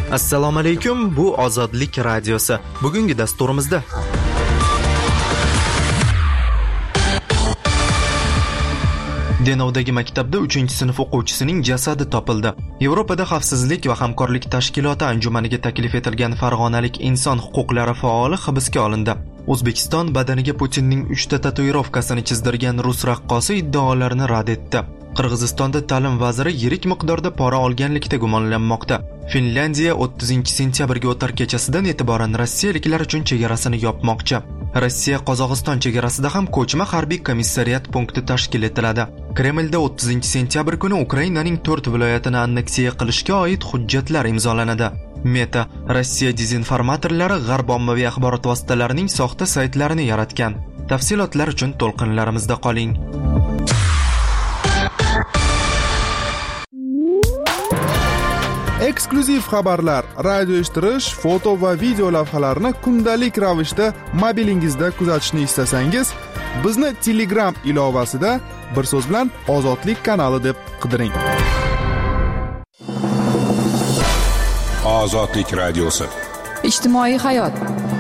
Assalomu alaykum, bu Ozodlik radiosi. Bugungi dasturimizda Denovdagi maktabda 3-sinf o'quvchisining jasadi topildi. Yevropada xavfsizlik va hamkorlik tashkiloti anjumaniga taklif etilgan farg'onalik inson huquqlari faoli hibsga olindi. O'zbekiston badaniga Putinning 3 ta tatuirovkasini chizdirgan rus raqqosi iddaolarini rad etdi. Qirg'izistonda ta'lim vaziri yirik miqdorda pora olganlikda gumonlanmoqda. Finlandiya 30-sentyabrga o'tar kechasidan e'tiboran rossiyaliklar uchun chegarasini yopmoqchi. Rossiya Qozog'iston chegarasida ham ko'chma harbiy komissariyat punkti tashkil etiladi. Kremlda 30-sentyabr kuni Ukrainaning 4 viloyatini anneksiya qilishga oid hujjatlar imzolanadi. Meta Rossiya dezinformatorlari g'arb ommaviy axborot vositalarining soxta saytlarini yaratgan. Tafsilotlar uchun to'lqinlarimizda qoling. Eksklyuziv xabarlar, radio eshittirish, foto va video lavhalarni kundalik ravishda mobilingizda kuzatishni istasangiz, bizni Telegram ilovasida bir so'z bilan Ozodlik kanali deb qidiring. Ozodlik radiosi. Ijtimoiy hayot.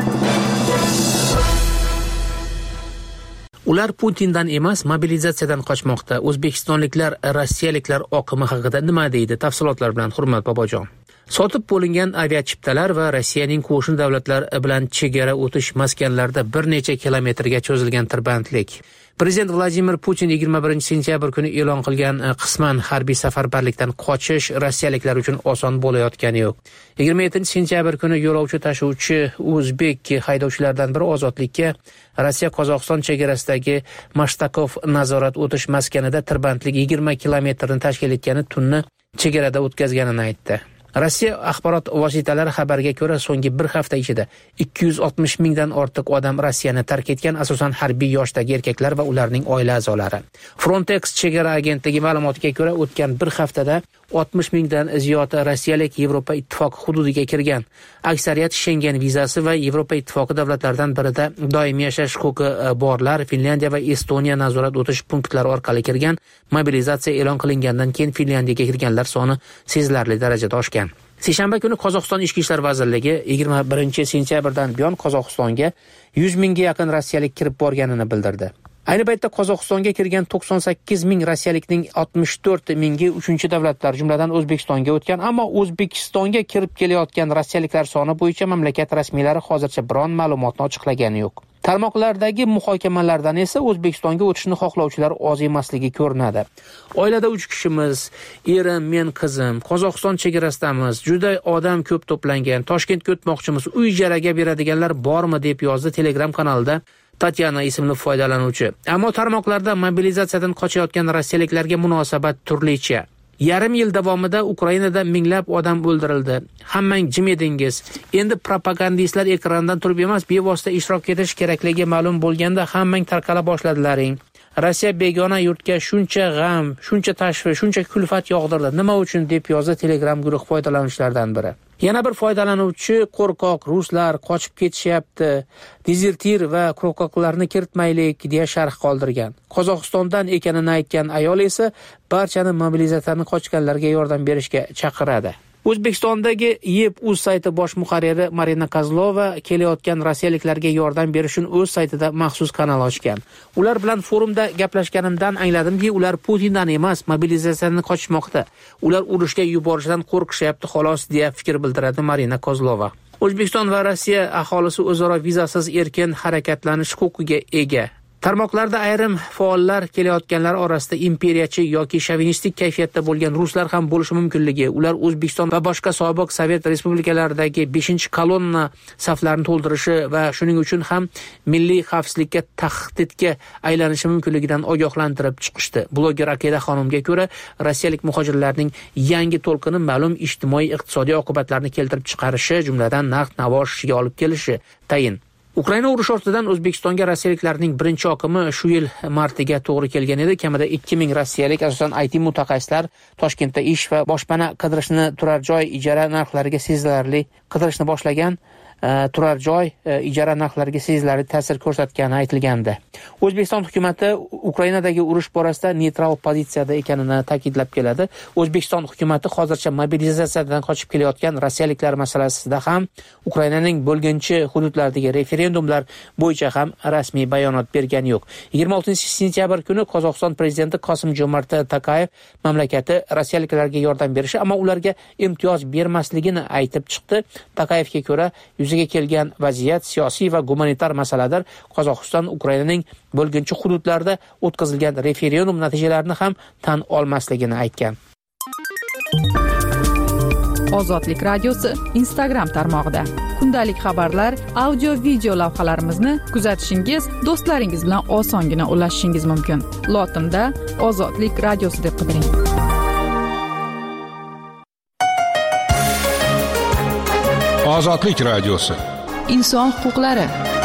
Ular Putindan emas, mobilizatsiyadan qochmoqda. O'zbekistonliklar rossiyaliklar oqimi haqida nima deydi? Tafsilotlar bilan Hurmat Bobojon. Sotib bo'lingan aviachiptalar va Rossiyaning qo'shni davlatlar bilan chegara o'tish maskanlarida bir necha kilometrga cho'zilgan tirbandlik. Prezident Vladimir Putin 21-sentyabr kuni e'lon qilgan qisman harbiy safarbarlikdan qochish rossiyaliklar uchun oson bo'layotgani yo'q. 27-sentyabr kuni yo'lovchi tashuvchi o'zbek haydovchilardan biri ozodlikka Rossiya-Qozog'iston chegarasidagi Mashtakov nazorat o'tish maskanida tirbandlik 20 kilometrni tashkil etgani tunni chegarada o'tkazganini aytdi. Rossiya axborot vositalari xabarga ko'ra so'nggi bir hafta ichida 260 mingdan ortiq odam Rossiyani tark etgan, asosan harbiy yoshdagi erkaklar va ularning oila a'zolari. Frontex chegara agentligi ma'lumotiga ko'ra o'tgan bir haftada 60 mingdan ziyod rossiyalik Yevropa ittifoqi hududiga kirgan. Aksariyat Schengen vizasi va Yevropa ittifoqi davlatlaridan birida doimiy yashash huquqi borlar Finlandiya va Estoniya nazorat o'tish punktlari orqali kirgan. Mobilizatsiya e'lon qilingandan keyin Finlandiyaga kirganlar soni sezilarli darajada oshgan. Seshanba kuni Qozog'iston Ichki ishlar vazirligi 21-sentyabrdan buyon Qozog'istonga 100 mingga yaqin rossiyalik kirib borganini bildirdi. Ayni paytda Qozog'istonga kirgan 98 ming rossiyalikning 64 mingi 3-davlatlar, jumladan O'zbekistonga o'tgan, ammo O'zbekistonga kirib kelayotgan rossiyaliklar soni bo'yicha mamlakat rasmiylari hozircha biron ma'lumotni ochiqlagani yo'q. Tarmoqlardagi muhokamalardan esa O'zbekistonga o'tishni xohlovchilar oz emasligi ko'rinadi. Oilada 3 kishimiz, erim, men, qizim, Qozog'iston chegarasidamiz, juda odam ko'p to'plangan, Toshkentga o'tmoqchimiz, uy ijaraga beradiganlar bormi deb yozdi Telegram kanalida Tatyana ismli foydalanuvchi. Ammo tarmoqlarda mobilizatsiyadan qochayotgan rossiyaliklarga munosabat turlicha. Yarim yil davomida Ukrainada minglab odam o'ldirildi. Hammang jim edingiz. Endi propagandistlar ekrandan turib emas, bevosita ishtirok etish kerakligi ma'lum bo'lganda hammang tarqala boshladilaring. Rossiya begona yurtga shuncha g'am, shuncha tashvish, shuncha kulfat yog'dirdi. Nima uchun deb yozdi Telegram guruh foydalanuvchilaridan biri. Yana bir foydalanuvchi qo'rqoq ruslar qochib ketishyapti, dezertir va qo'rqoqlarni kiritmaylik deya sharh qoldirgan. Qozog'istondan ekanini aytgan ayol esa barchani mobilizatsiyadan qochganlarga yordam berishga chaqiradi. O'zbekistondagi YEP.uz sayti bosh muharriri Marina Kozlova kelayotgan rossiyaliklarga yordam berish uchun o'z saytida maxsus kanal ochgan. Ular bilan forumda gaplashganimdan angladimki, ular Putindan emas, mobilizatsiyadan qochmoqda. Ular urushga yuborishdan qo'rqishyapti xolos deya fikr bildiradi Marina Kozlova. O'zbekiston va Rossiya aholisi o'zaro vizasiz erkin harakatlanish huquqiga ega. Tarmoqlarda ayrim faollar kelayotganlar orasida imperiyachi yoki shovinistik kayfiyatda bo'lgan ruslar ham bo'lishi mumkinligi, ular O'zbekiston va boshqa sobiq Sovet respublikalaridagi 5-kolonna saflarini to'ldirishi va shuning uchun ham milliy xavfsizlikka tahdidga aylanishi mumkinligidan ogohlantirib chiqishdi. Bloger Akeda xonimga ko'ra, rossiyalik muhojirlarning yangi to'lqini ma'lum ijtimoiy-iqtisodiy oqibatlarni keltirib chiqarishi, jumladan narx-navo oshishiga olib kelishi tayin. Ukraina urushi ortidan O'zbekistonga rossiyaliklarning birinchi oqimi shu yil martiga to'g'ri kelgan edi. Kamida 2000 rossiyalik, asosan IT mutaxassislar Toshkentda ish va boshpana qidirishni, turar joy ijara narxlariga sezilarli qidirishni boshlagan. turar joy ijara narxlariga sezilarli ta'sir ko'rsatgani aytilgandi. O'zbekiston hukumatı Ukrainadagi urush borasida neytral pozitsiyada ekanini ta'kidlab keladi. O'zbekiston hukumatı hozircha mobilizatsiyadan qochib kelayotgan rossiyaliklar masalasida ham Ukrainaning bo'lginchi hududlaridagi referendumlar bo'yicha ham rasmiy bayonot bergani yo'q. 26-sentyabr kuni Qozog'iston prezidenti Qosim-Jo'mart Tokayev mamlakati rossiyaliklarga yordam berishi, ammo ularga imtiyoz bermasligini aytib chiqdi. Tokayevga ko'ra, yuzaga kelgan vaziyat siyosiy va gumanitar masaladir. Qozog'iston Ukrainaning bo'lginchi hududlarida o'tkazilgan referendum natijalarini ham tan olmasligini aytgan. Ozodlik radiosi Instagram tarmog'ida kundalik xabarlar, audio video lavhalarimizni kuzatishingiz, do'stlaringiz bilan osongina ulashishingiz mumkin. Lotinda Ozodlik radiosi deb qidiring. Ozodlik radiosi. Inson huquqlari.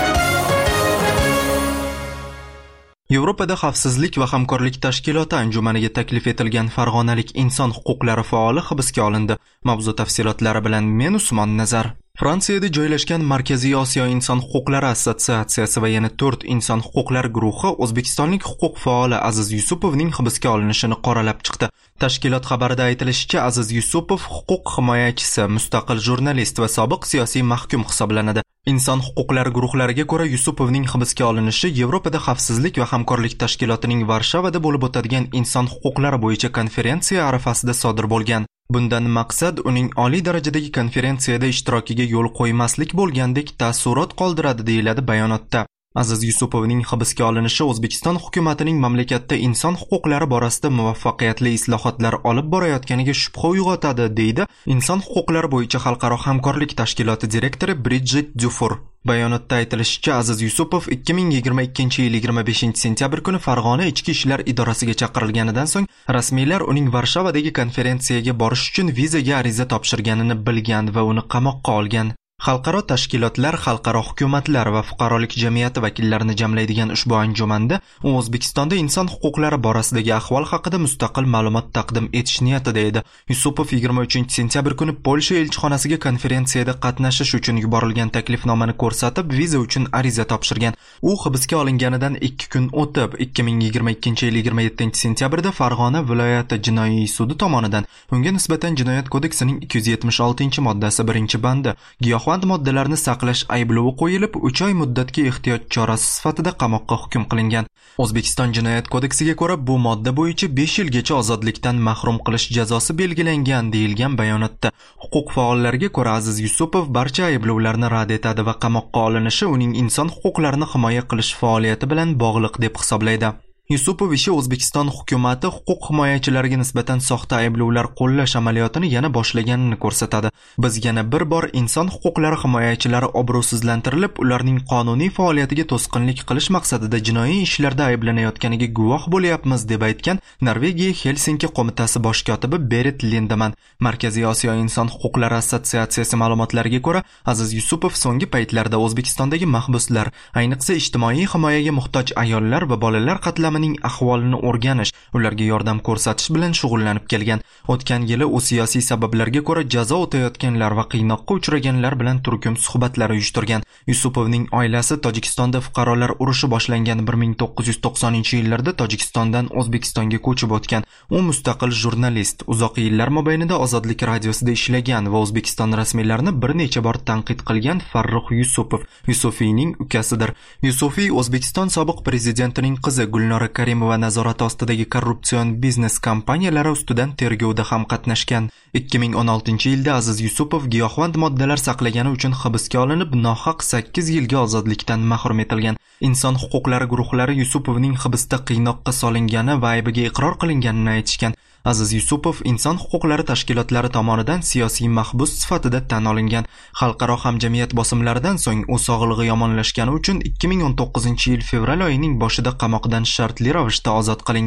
Yevropada xavfsizlik va hamkorlik tashkiloti anjumaniga taklif etilgan farg'onalik inson huquqlari faoli hibsga olindi. Mavzu tafsilotlari bilan men Usmon Nazar. Fransiyada joylashgan Markaziy Osiyo inson huquqlari assotsiatsiyasi va yana 4 inson huquqlari guruhi o'zbekistonlik huquq faoli Aziz Yusupovning hibsga olinishini qoralab chiqdi. Tashkilot xabarida aytilishicha, Aziz Yusupov huquq himoyachisi, mustaqil jurnalist va sobiq siyosiy mahkum hisoblanadi. Inson huquqlari guruhlariga ko'ra, Yusupovning hibsga olinishi Yevropada xavfsizlik va hamkorlik tashkilotining Varshavada bo'lib o'tadigan inson huquqlari bo'yicha konferensiya arafasida sodir bo'lgan. Bundan maqsad uning oliy darajadagi konferensiyada ishtirokiga yo'l qo'ymaslik bo'lgandek taassurot qoldiradi, deyiladi bayonotda. Aziz Yusupovning hibsga olinishi O'zbekiston hukumatining mamlakatda inson huquqlari borasida muvaffaqiyatli islohotlar olib borayotganiga shubha uyg'otadi, deydi Inson huquqlari bo'yicha xalqaro hamkorlik tashkiloti direktori Bridget Dufour. Bayonotda aytilishicha, Aziz Yusupov 2022-yil 25-sentyabr kuni Farg'ona ichki ishlar idorasiga chaqirilganidan so'ng rasmiylar uning Varshavadagi konferensiyaga borish uchun vizaga ariza topshirganini bilgan va uni qamoqqa olgan. Xalqaro tashkilotlar, xalqaro hukumatlar va fuqarolik jamiyati vakillarini jamlaydigan ushbu anjumanda u O'zbekistonda inson huquqlari borasidagi ahvol haqida mustaqil ma'lumot taqdim etish niyatida edi. Yusupov 23-sentyabr kuni Polsha elchixonasiga konferensiyada qatnashish uchun yuborilgan taklifnomani ko'rsatib, viza uchun ariza topshirgan. U hibsga olinganidan 2 kun o'tib, 2022-yil 27-sentyabrda Farg'ona viloyati jinoiy sudi tomonidan unga nisbatan Jinoyat kodeksining 276-moddasi 1-bandi giyohvand moddalarni saqlash ayblovi qo'yilib, 3 oy muddatga ehtiyot chorasi sifatida qamoqqa hukm qilingan. O'zbekiston Jinoyat kodeksiga ko'ra bu modda bo'yicha 5 yilgacha ozodlikdan mahrum qilish jazosi belgilangan, deyilgan bayonotda. Huquq faollariga ko'ra, Aziz Yusupov barcha ayblovlarni rad etadi va qamoqqa olinishi uning inson huquqlarini himoya qilish faoliyati bilan bog'liq deb hisoblaydi. Yusupov ishi O'zbekiston hukumati huquq himoyachilariga nisbatan soxta ayblovlar qo'llash amaliyotini yana boshlaganini ko'rsatadi. Biz yana bir bor inson huquqlari himoyachilari obro'sizlantirilib, ularning qonuniy faoliyatiga to'sqinlik qilish maqsadida jinoiy ishlarda ayblanayotganiga guvoh bo'lyapmiz, deb aytgan Norvegiya Helsinki qo'mitasi bosh kotibi Berit Lindemann. Markaziy Osiyo inson huquqlari assotsiatsiyasi ma'lumotlariga ko'ra, Aziz Yusupov so'nggi paytlarda O'zbekistondagi mahbuslar, ayniqsa ijtimoiy himoyaga muhtoj ayollar va bolalar qatlami ahvolini o'rganish, ularga yordam ko'rsatish bilan shug'ullanib kelgan. O'tgan yili u siyosiy sabablarga ko'ra jazo o'tayotganlar va qiynoqqa uchraganlar bilan turkum suhbatlar uyushtirgan. Yusupovning oilasi Tojikistonda fuqarolar urushi boshlangan 1990-yillarda Tojikistondan O'zbekistonga ko'chib o'tgan. U mustaqil jurnalist, uzoq yillar mobaynida Ozodlik radiosida ishlagan va O'zbekiston rasmiylarini bir necha bor tanqid qilgan Farruh Yusupov Yusufiyning ukasidir. Yusufiy O'zbekiston sobiq prezidentining qizi Gulnora Karimova nazorati ostidagi korrupsion biznes kompaniyalari ustidan tergovda ham qatnashgan. 2016-yilda Aziz Yusupov giyohvand moddalar saqlagani uchun hibsga olinib, nohaq 8 yilga ozodlikdan mahrum etilgan. Inson huquqlari guruhlari Yusupovning hibsda qiynoqqa solingani va aybiga iqror qilinganini aytishgan. Aziz Yusupov inson huquqlari tashkilotlari tomonidan siyosiy mahbus sifatida tan olingan. Xalqaro hamjamiyat bosimlaridan so'ng u sog'lig'i yomonlashgani uchun 2019-yil fevral oyining boshida qamoqdan shartli ravishda ozod qilingan.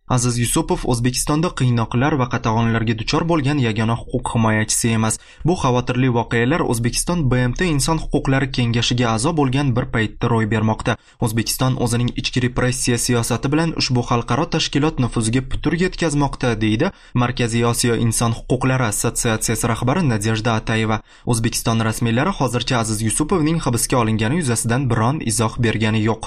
Aziz Yusupov O'zbekistonda qiynoqlar va qatag'onlarga duchor bo'lgan yagona huquq himoyachisi emas. Bu xavotirli voqealar O'zbekiston BMT Inson huquqlari kengashiga a'zo bo'lgan bir paytda ro'y bermoqda. O'zbekiston o'zining ichki repressiya siyosati bilan ushbu xalqaro tashkilot nufuziga putur yetkazmoqda, deydi Markaziy Osiyo Inson huquqlari assotsiatsiyasi rahbari Nadejda Atayeva. O'zbekiston rasmiylari hozircha Aziz Yusupovning hibsga olingani yuzasidan biron izoh bergani yo'q.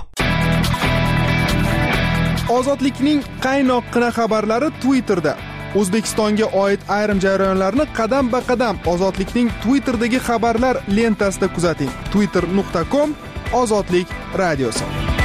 Ozodlikning qaynoqqina xabarlari Twitterda. O'zbekistonga oid ayrim jarayonlarni qadam-ba-qadam Ozodlikning Twitterdagi xabarlar lentasida kuzating. twitter.com Ozodlik radiosi.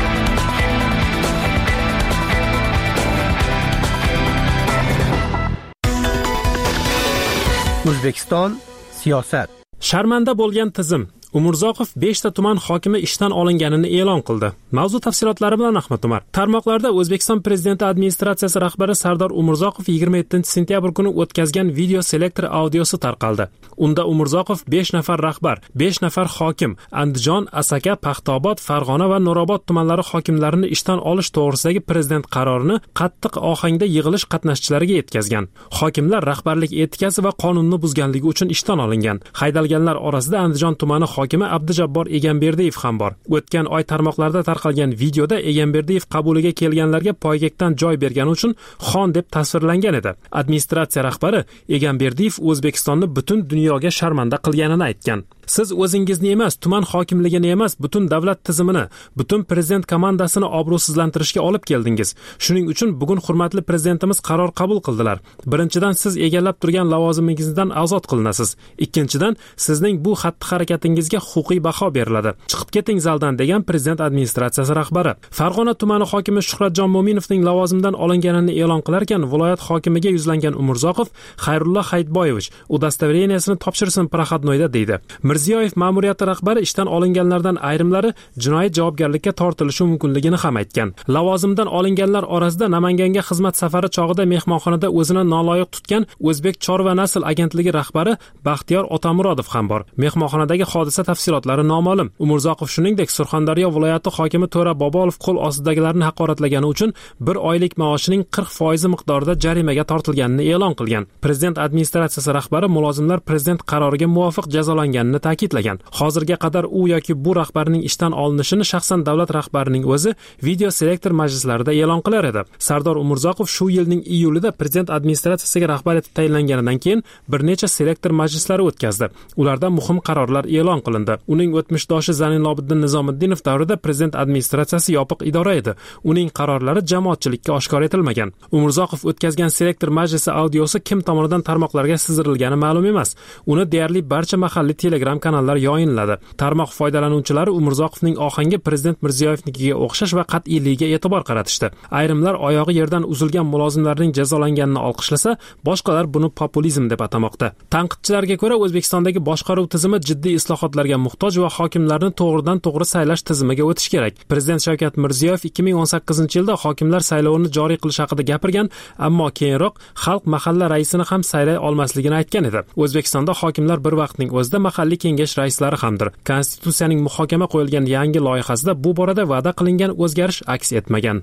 O'zbekiston siyosat. Sharmanda bo'lgan tizim. Umurzoqov 5 ta tuman hokimi ishdan olinganini e'lon qildi. Mavzu tafsilotlari bilan Ahmad Umar. Tarmoqlarda O'zbekiston prezidenti administratsiyasi rahbari Sardor Umurzoqov 27-sentyabr kuni o'tkazgan video selektor audiosi tarqaldi. Unda Umurzoqov 5 nafar rahbar, 5 nafar hokim, Andijon, Asaka, Paxtaobod, Farg'ona va Nurobod tumanlari hokimlarini ishdan olish to'g'risidagi prezident qarorini qattiq ohangda yig'ilish qatnashchilariga yetkazgan. Hokimlar rahbarlik etikasi va qonunni buzganligi uchun ishdan olingan. Haydalganlar orasida Andijon tumani hokimi Abdujabbor Egamberdiyev ham bor. O'tgan oy tarmoqlarda tarqalgan videoda Egamberdiyev qabuliga kelganlarga poygakdan joy bergani uchun xon deb tasvirlangan edi. Administratsiya rahbari Egamberdiyev O'zbekistonni butun dunyoga sharmanda qilganini aytgan. Siz o'zingizni emas, tuman hokimligini emas, butun davlat tizimini, butun prezident komandasini obro'sizlantirishga olib keldingiz. Shuning uchun bugun hurmatli prezidentimiz qaror qabul qildilar. Birinchidan, siz egallab turgan lavozimingizdan ozod qilinasiz. Ikkinchidan, sizning bu xatti-harakatingizga huquqiy baho beriladi. Chiqib keting zaldan, degan prezident administratsiyasi rahbari. Farg'ona tumani hokimi Shuhratjon Mo'minovning lavozimdan olinganini e'lon qilarkan, viloyat hokimiga yuzlangan Umurzoqov Xayrullo Hayitboyevich udastovereniyasini topshirsin proxodnoyda deydi. Mirziyoyev ma'muriyati rahbari ishdan olinganlardan ayrimlari jinoyat javobgarlikka tortilishi mumkinligini ham aytgan. Lavozimdan olinganlar orasida Namanganga xizmat safari chog'ida mehmonxonada o'zini noloyiq tutgan O'zbek Chorva nasl agentligi rahbari Baxtiyor Otamurodov ham bor. Mehmonxonadagi hodisa tafsilotlari noma'lum. Umurzoqov shuningdek Surxondaryo viloyati hokimi To'ra Bobolov qo'l ostidagilarni haqoratlagani uchun bir oylik maoshining 40% miqdorida jarimaga tortilganini e'lon qilgan. Prezident administratsiyasi rahbari mulozimlar prezident qaroriga muvofiq jazolanganini ta'kidlagan. Hozirga qadar u yoki bu rahbarning ishdan olinishini shaxsan davlat rahbarining o'zi video selektor majlislarida e'lon qilar edi. Sardor Umurzoqov shu yilning iyulida prezident administratsiyasiga rahbar etib tayinlanganidan keyin bir necha selektor majlislari o'tkazdi. Ularda muhim qarorlar e'lon qilindi. Uning o'tmishdoshi Zanin Lobiddin Nizomiddinov davrida prezident administratsiyasi yopiq idora edi. Uning qarorlari jamoatchilikka oshkor etilmagan. Umurzoqov o'tkazgan selektor majlisi audiosi kim tomonidan tarmoqlarga sizdirilgani ma'lum emas. Uni deyarli barcha mahalliy Telegram kanallar yoyinladi. Tarmoq foydalanuvchilari Umurzoqovning ohangi prezident Mirziyoyevnikiga o'xshash va qat'iyligiga e'tibor qaratishdi. Ayrimlar oyog'i yerdan uzilgan mulozimlarning jazolanganini olqishlasa, boshqalar buni populizm deb atamoqda. Tanqidchilarga ko'ra, O'zbekistondagi boshqaruv tizimi jiddiy islohotlarga muhtoj va hokimlarni to'g'ridan-to'g'ri saylash tizimiga o'tish kerak. Prezident Shavkat Mirziyoyev 2018-yilda hokimlar saylovini joriy qilish haqida gapirgan, ammo keyinroq xalq mahalla raisini ham saylay olmasligini aytgan edi. O'zbekistonda hokimlar bir vaqtning o'zida mahalliy kengash raislari hamdir. Konstitutsiyaning muhokama qo'yilgan yangi loyihasida bu borada va'da qilingan o'zgarish aks etmagan.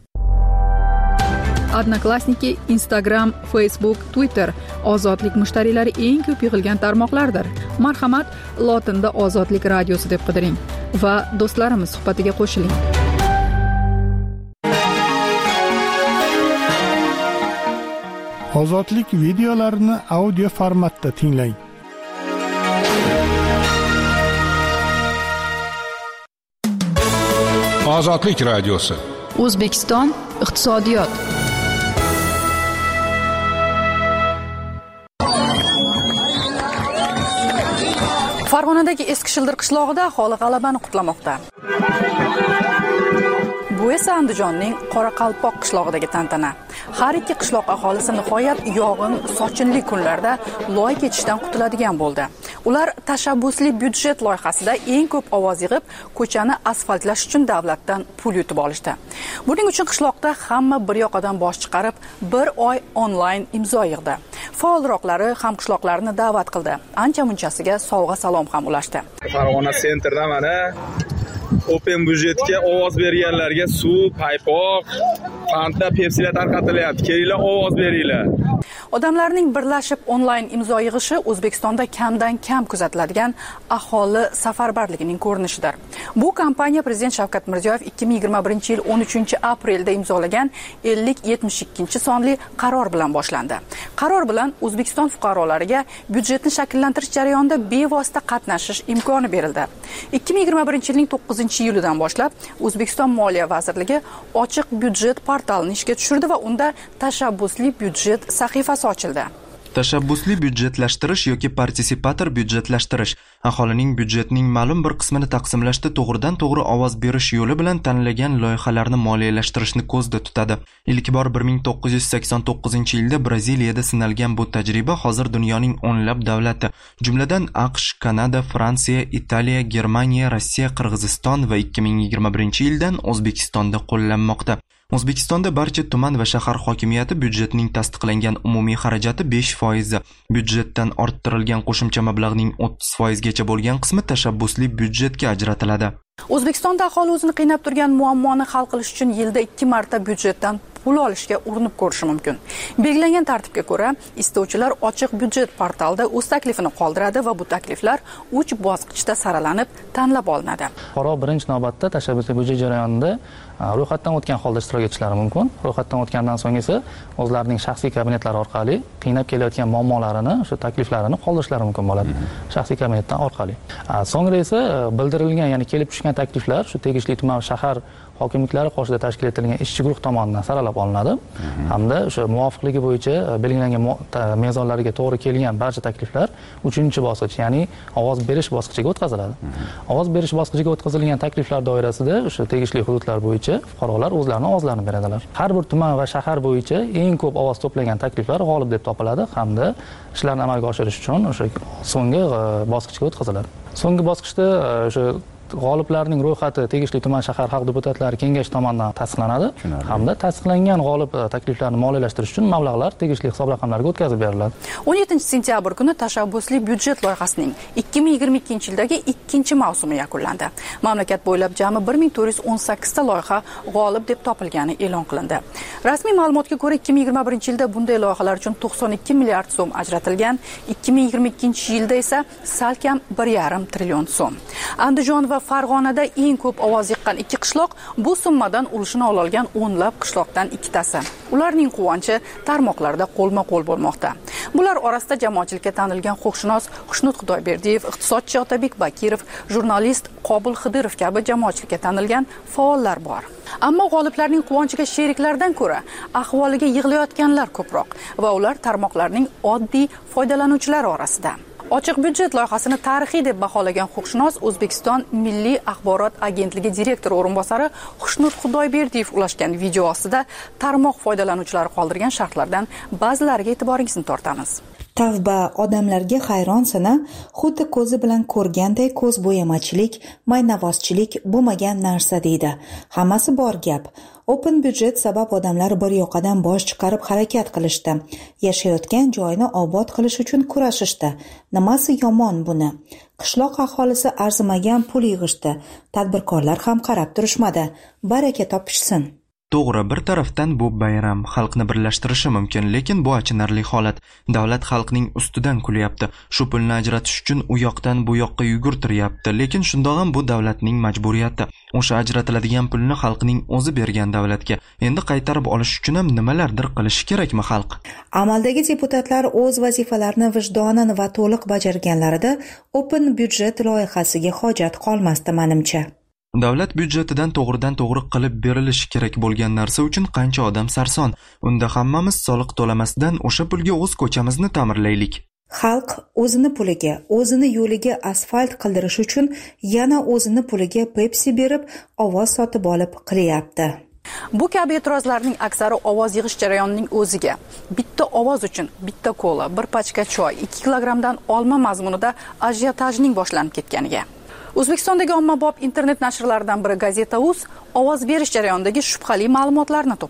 Odnoklassniki, Instagram, Facebook, Twitter ozodlik mushtariylari eng ko'p yig'ilgan tarmoqlardir. Marhamat, lotinda Ozodlik radiosi deb qidiring va do'stlarimiz suhbatiga qo'shiling. Ozodlik videolarini audio formatda tinglang. Ozodlik radiosi. O'zbekiston iqtisodiyot. Farg'onadagi Eskishildir qishlog'ida aholi g'alabani qutlamoqda. Bu esa Andijonning Qoraqalpoq qishlog'idagi tantana. Har ikki qishloq aholisi nihoyat yog'in, sochinli kunlarda loy ketishdan qutuladigan bo'ldi. Ular tashabbusli byudjet loyihasida eng ko'p ovoz yig'ib, ko'chani asfaltlash uchun davlatdan pul yutib olishdi. Buning uchun qishloqda hamma bir yoqadan bosh chiqarib, bir oy onlayn imzo yig'di. Faolroqlari hamqishloqlarni da'vat qildi. Ancha-munchasiga sovg'a salom ham ulashdi. Farg'ona sentrda mana Open budjetga ovoz berganlarga suv, paypoq, Qandda Pepsilar tarqatilyapti. Kelinglar, ovoz beringlar. Odamlarning birlashib onlayn imzo yig'ishi O'zbekistonda kamdan kam kuzatiladigan aholi safarbarligining ko'rinishidir. Bu kampaniya Prezident Shavkat Mirziyoyev 2021-yil 13-aprelda imzolagan 5072 sonli qaror bilan boshlandi. Qaror bilan O'zbekiston fuqarolariga byudjetni shakllantirish jarayonida bevosita qatnashish imkoni berildi. 2021-yilning 9-iyulidan boshlab O'zbekiston Moliya vazirligi ochiq byudjet portalini ishga tushirdi va unda tashabbusli byudjet sahifasi ochildi. Tashabbusli byudjetlashtirish yoki partisipator byudjetlashtirish aholining byudjetning ma'lum bir qismini taqsimlashda to'g'ridan-to'g'ri ovoz berish yo'li bilan tanlagan loyihalarni moliyalashtirishni ko'zda tutadi. Ilk bor 1989-yilda Braziliyada sinalgan bu tajriba hozir dunyoning o'nlab davlati, jumladan AQSh, Kanada, Fransiya, Italiya, Germaniya, Rossiya, Qirg'iziston va 2021-yildan O'zbekistonda qo'llanmoqda. O'zbekistonda barcha tuman va shahar hokimiyati byudjetning tasdiqlangan umumiy xarajati 5%, byudjetdan orttirilgan qo'shimcha mablag'ning 30% gacha bo'lgan qismi tashabbusli byudjetga ajratiladi. O'zbekistonda aholi o'zini qiynab turgan muammoni hal qilish uchun yilda 2 marta byudjetdan pul olishga urinib ko'rishi mumkin. Belgilangan tartibga ko'ra, istovchilar ochiq byudjet portalida o'z taklifini qoldiradi va bu takliflar 3 bosqichda saralanib, tanlab olinadi. Fuqaro birinchi navbatda tashabbusli byudjet jarayonida ro'yxatdan o'tgan holda ishtirok etishlari mumkin. Ro'yxatdan o'tgandan so'ng esa o'zlarining shaxsiy kabinetlari orqali qiynab kelayotgan muammolarini, o'sha takliflarini qoldirishlari mumkin bo'ladi. Shaxsiy kabinetdan orqali. So'ngra esa bildirilgan, ya'ni kelib tushgan takliflar shu tegishli tuman va shahar hokimliklari qoshida tashkil etilgan ishchi guruh tomonidan saralab olinadi hamda o'sha muvofiqligi bo'yicha belgilangan mezonlarga to'g'ri kelgan barcha takliflar 3-bosqich, ya'ni ovoz berish bosqichiga o'tkaziladi. Ovoz berish bosqichiga o'tkazilgan takliflar doirasida o'sha tegishli hududlar bo'yicha fuqarolar o'zlarining ovozlarini beradilar. Har bir tuman va shahar bo'yicha eng ko'p ovoz to'plagan takliflar g'olib deb topiladi hamda ishlarni amalga oshirish uchun o'sha so'nggi bosqichga o'tkaziladi. So'nggi bosqichda o'sha g'oliblarning ro'yxati tegishli tuman shahar xalq deputatlari kengashi tomonidan tasdiqlanadi hamda tasdiqlangan g'olib takliflarni moliyalashtirish uchun mablag'lar tegishli hisob raqamlariga o'tkazib beriladi. 17-sentyabr kuni tashabbusli byudjet loyihasining 2022-yildagi 2-mavsumi yakunlandi. Mamlakat bo'ylab jami 1418 ta loyiha g'olib deb topilgani e'lon qilindi. Rasmiy ma'lumotga ko'ra 2021-yilda bunday loyihalar uchun 92 milliard so'm ajratilgan, 2022-yilda esa salkam 1,5 trillion so'm. Andijon va Farg'onada eng ko'p ovoz yiqqan 2 qishloq bu summadan ulushini olgan o'nlab qishloqdan ikkitasi. Ularning quvonchi tarmoqlarda qo'lma-qo'l bo'lmoqda. Bular orasida jamoatchilikka tanilgan huquqshunos Xushnud Xudoyberdiyev, iqtisodchi Otabek Bakirov, jurnalist Qobil Xidirov kabi jamoatchilikka tanilgan faollar bor. Ammo g'oliblarning quvonchiga sheriklardan ko'ra ahvoliga yig'layotganlar ko'proq va ular tarmoqlarning oddiy foydalanuvchilari orasida. Ochiq byudjet loyihasini tarixiy deb baholagan huquqshunos O'zbekiston Milliy axborot agentligi direktori o'rinbosari Xushnud Xudoyberdiyev ulashgan video ostida tarmoq foydalanuvchilari qoldirgan shartlardan ba'zilariga e'tiboringizni tortamiz. Tavba, odamlarga hayronsina, xuddi ko'zi bilan ko'rganday ko'z bo'yamachilik, maynavozchilik bo'lmagan narsa deydi. Hammasi bor gap. Open byudjet sabab odamlar bir yoqadan bosh chiqarib harakat qilishdi. Yashayotgan joyini obod qilish uchun kurashishdi. Nimasi yomon buni? Qishloq aholisi arzimagan pul yig'ishdi. Tadbirkorlar ham qarab turishmadi. Baraka topishsin. To'g'ri, bir tarafdan bu bayram xalqni birlashtirishi mumkin, lekin bu achinarli holat. Davlat xalqning ustidan kulyapti. Shu pulni ajratish uchun u yoqdan bu yoqqa yugurtiryapti, lekin shundoq ham bu davlatning majburiyati. O'sha ajratiladigan pulni xalqning o'zi bergan davlatga endi qaytarib olish uchun ham nimalardir qilishi kerakmi xalq? Amaldagi deputatlar o'z vazifalarini vijdonan va to'liq bajarganlarida Open byudjet loyihasiga hojat qolmasdi menimcha. Davlat byudjetidan to'g'ridan-to'g'ri qilib berilishi kerak bo'lgan narsa uchun qancha odam sarson. Unda hammamiz soliq to'lamasdan o'sha pulga o'z ko'chamizni ta'mirlaylik. Xalq o'zini puliga, o'zini yo'liga asfalt qildirish uchun yana o'zini puliga Pepsi berib ovoz sotib olib qilyapti. Bu kabi e'tirozlarning aksari ovoz yig'ish jarayonining o'ziga, bitta ovoz uchun bitta kola, bir pachka choy, 2 kilogramdan olma mazmunida ajiotajning boshlanib ketganiga. O'zbekistondagi ommabop internet nashrlaridan biri Gazeta.uz ovoz berish jarayonidagi shubhali ma'lumotlarni to'pladi.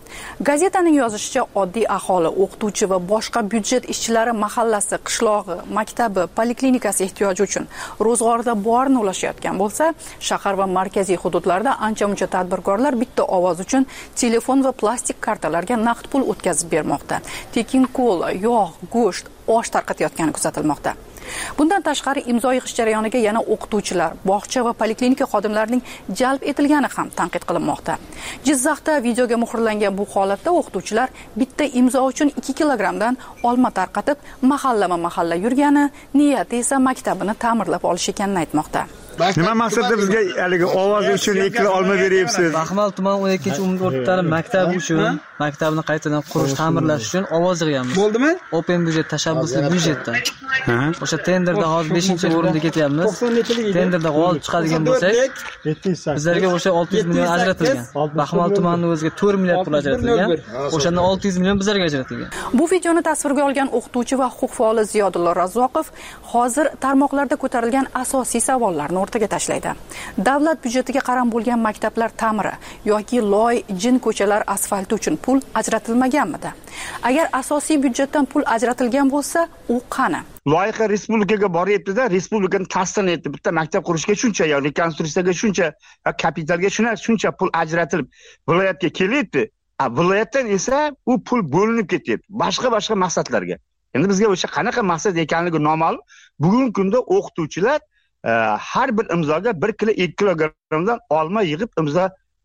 Gazetaning yozishicha, oddiy aholi, o'qituvchi va boshqa byudjet ishchilari mahallasi, qishlog'i, maktabi, poliklinikasi ehtiyoji uchun ro'zg'orda borini ulashayotgan bo'lsa, shahar va markaziy hududlarda ancha-muncha tadbirkorlar bitta ovoz uchun telefon va plastik kartalarga naqd pul o'tkazib bermoqda. Tekin kola, yog', go'sht, osh tarqatayotgani kuzatilmoqda. Bundan tashqari imzo yig'ish jarayoniga yana o'qituvchilar, bog'cha va poliklinika xodimlarining jalb etilgani ham tanqid qilinmoqda. Jizzaxda videoga muhrlangan bu holatda o'qituvchilar bitta imzo uchun 2 kilogramdan olma tarqatib, mahallama-mahalla yurgani, niyati esa maktabini ta'mirlab olish ekanini aytmoqda. Nima maqsadda bizga haligi ovoz uchun 2 kilo olma beryapsiz? Baxmal tuman 12-umum o'rta maktab uchun, maktabni qaytadan qurish, ta'mirlash uchun ovoz yig'yapmiz. Bo'ldimi? Open budjet, tashabbusli budjetdan. O'sha tenderda hozir 5-o'rinda ketyapmiz. Tenderda g'olib chiqadigan bo'lsak, bizlarga o'sha 600 million ajratilgan. Baxmal tumanining o'ziga 4 milliard pul ajratilgan. O'shandan 600 million bizlarga ajratilgan. Bu videoni tasvirga olgan o'qituvchi va huquq faoli Ziyodullo Razzoqov hozir tarmoqlarda ko'tarilgan asosiy savollarni o'rtaga tashlaydi. Davlat byudjetiga qaram bo'lgan maktablar ta'miri yoki loy, jin ko'chalar asfalti uchun pul ajratilmaganmidi? Agar asosiy byudjetdan pul ajratilgan bo'lsa, u qani? Loyiha respublikaga boryapti-da, respublikani tasdiqlayapti. Bitta maktab qurishga shuncha, yo rekonstruksiyaga shuncha, kapitalga shuncha pul ajratilib viloyatga kelyapti. Viloyatdan esa u pul bo'linib ketyapti boshqa maqsadlarga. Endi bizga o'sha qanaqa maqsad ekanligi noma'lum. Bugungi kunda o'qituvchilar har bir imzoga 1 kilo 2 kilogramdan olma yig'ib imzo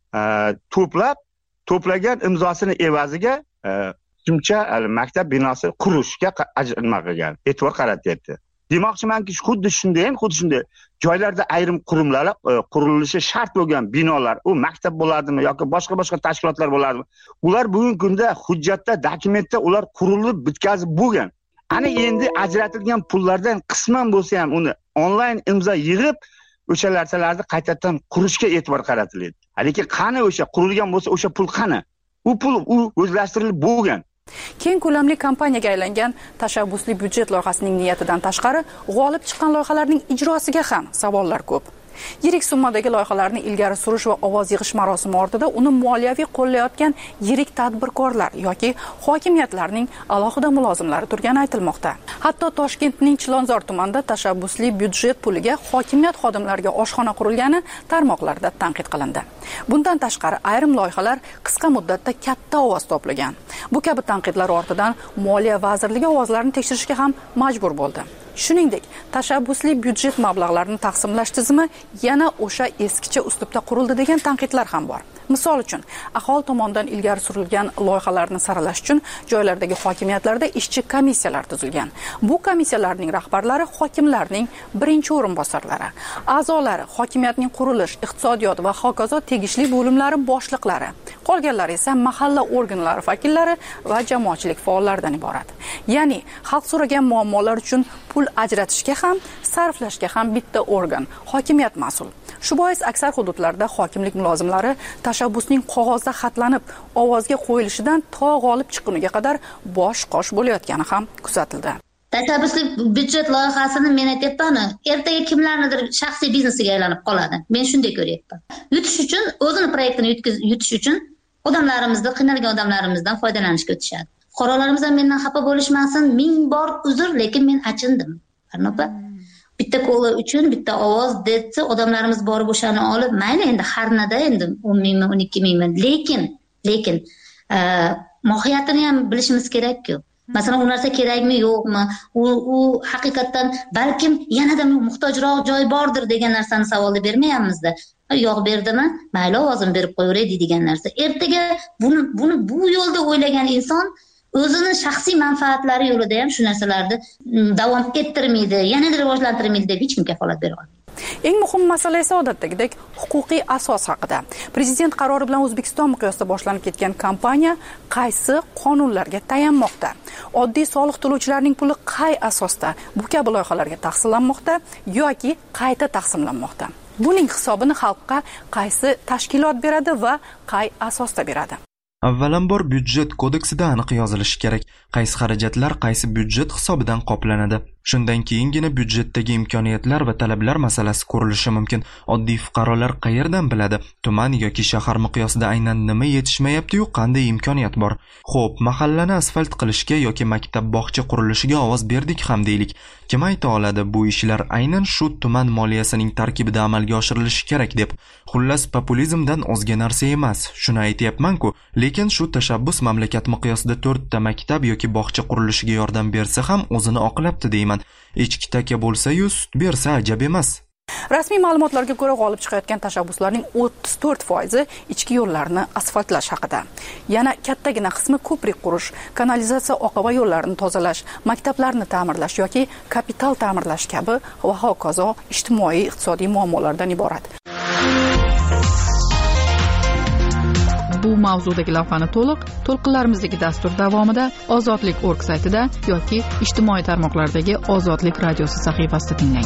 to'plagan imzosini evaziga shuncha maktab binosi qurishga nima qilgan, e'tibor qaratyapti. Demoqchimanki, xuddi shunday joylarda ayrim qurilmalar qurilishi shart bo'lgan binolar, u maktab bo'ladimi yoki boshqa tashkilotlar bo'ladimi? Ular bugungi kunda hujjatda, dokumentda ular qurilib bitkazib bo'lgan. Ana endi ajratilgan pullardan qisman bo'lsa ham uni onlayn imzo yig'ib o'sha narsalarni qaytadan qurishga e'tibor qaratiladi. Lekin qani o'sha qurilgan bo'lsa o'sha pul qani? U pul o'zlashtirilib bo'lgan. Keng ko'lamli kompaniyaga aylangan tashabbusli byudjet loyihasining niyatidan tashqari, g'olib chiqqan loyihalarning ijrosiga ham savollar ko'p. Yirik summadagi loyihalarni ilgari surish va ovoz yig'ish marosimi ortida uni moliyaviy qo'llayotgan yirik tadbirkorlar yoki hokimiyatlarning alohida mulozimlari turgani aytilmoqda. Hatto Toshkentning Chilonzor tumanida tashabbusli byudjet puliga hokimiyat xodimlariga oshxona qurilgani tarmoqlarda tanqid qilindi. Bundan tashqari ayrim loyihalar qisqa muddatda katta ovoz to'plagan. Bu kabi tanqidlar ortidan Moliya vazirligi ovozlarini tekshirishga ham majbur bo'ldi. Shuningdek, tashabbusli byudjet mablag'larini taqsimlash tizimi yana o'sha eskicha uslubda qurildi degan tanqidlar ham bor. Misol uchun, aholi tomonidan ilgari surilgan loyihalarni saralash uchun joylardagi hokimiyatlarda ishchi komissiyalar tuzilgan. Bu komissiyalarning rahbarlari hokimlarning birinchi o'rinbosarlari, a'zolari hokimiyatning qurilish, iqtisodiyot va hokazo tegishli bo'limlari boshliqlari, qolganlari esa mahalla organlari vakillari va jamoatchilik faollaridan iborat. Ya'ni, xalq so'ragan muammolar uchun pul ajratishga ham, sarflashga ham bitta organ, hokimiyat mas'ul. Shu bois aksar hududlarda hokimlik mulozimlari tashabbusning qog'ozda xatlanib, ovozga qo'yilishidan to g'olib chiqquniga qadar bosh-qosh bo'layotgani ham kuzatildi. Tashabbusli byudjet loyihasini men aytyapman, ertaga kimlarnidir shaxsiy biznesiga aylanib qoladi. Men shunday ko'ryapman. Yutish uchun, o'zini proyektini yutish uchun odamlarimizni, qiynalgan odamlarimizdan foydalanishga o'tishadi. Fuqarolarimiz ham mendan xafa bo'lishmasin, ming bor uzr, lekin men achindim. Qarnopa. Bitta ko'la uchun bitta ovoz desa odamlarimiz borib o'shani olib, mayli endi harnada endi 10 mingmi, 12 mingmi, lekin mohiyatini ham bilishimiz kerak-ku. Masalan, u narsa kerakmi, yo'qmi? U haqiqatan balkim yanada muhtojroq joy bordir degan narsani savolda bermayapmiz-da. Yo'q berdimi? Mayli ovozini berib qo'yaveraylik degan narsa. Ertaga buni bu yo'lda o'ylagan inson o'zini shaxsiy manfaatlari yo'lida ham shu narsalarni davom ettirmaydi, yanada rivojlantirmaydi deb hech kim kafolat bera olmaydi. Eng muhim masala esa odatdagidek huquqiy asos haqida. Prezident qarori bilan O'zbekiston miqyosida boshlanib ketgan kampaniya qaysi qonunlarga tayanmoqda? Oddiy soliq to'lovchilarning puli qay asosda bu kabi loyihalarga taqsimlanmoqda yoki qayta taqsimlanmoqda? Buning hisobini xalqqa qaysi tashkilot beradi va qay asosda beradi? Avvalambor byudjet kodeksida aniq yozilishi kerak, qaysi xarajatlar qaysi byudjet hisobidan qoplanadi. Shundan keyingina byudjetdagi imkoniyatlar va talablar masalasi ko'rilishi mumkin. Oddiy fuqarolar qayerdan biladi? Tuman yoki shahar miqyosida aynan nima yetishmayapti-yu, qanday imkoniyat bor? Xo'p, mahallani asfalt qilishga yoki maktab bog'cha qurilishiga ovoz berdik ham deylik. Kim ayta oladi bu ishlar aynan shu tuman moliyasining tarkibida amalga oshirilishi kerak deb? Xullas, populizmdan o'zga narsa emas. Shuni aytayapman-ku, lekin shu tashabbus mamlakat miqyosida 4 ta maktab yoki bog'cha qurilishiga yordam bersa ham o'zini oqlabdi deyman. Echki taka bo'lsa-yu sut bersa ajab emas. Rasmiy ma'lumotlarga ko'ra g'olib chiqayotgan tashabbuslarning 34% ichki yo'llarni asfaltlash haqida. Yana kattagina qismi ko'prik qurish, kanalizatsiya oqova yo'llarini tozalash, maktablarni ta'mirlash yoki kapital ta'mirlash kabi va hokazo ijtimoiy iqtisodiy muammolardan iborat. Bu mavzudagi lavhani to'lqinlarimizdagi dastur davomida Ozodlik.org saytida yoki ijtimoiy tarmoqlardagi Ozodlik radiosi sahifasida tinglang.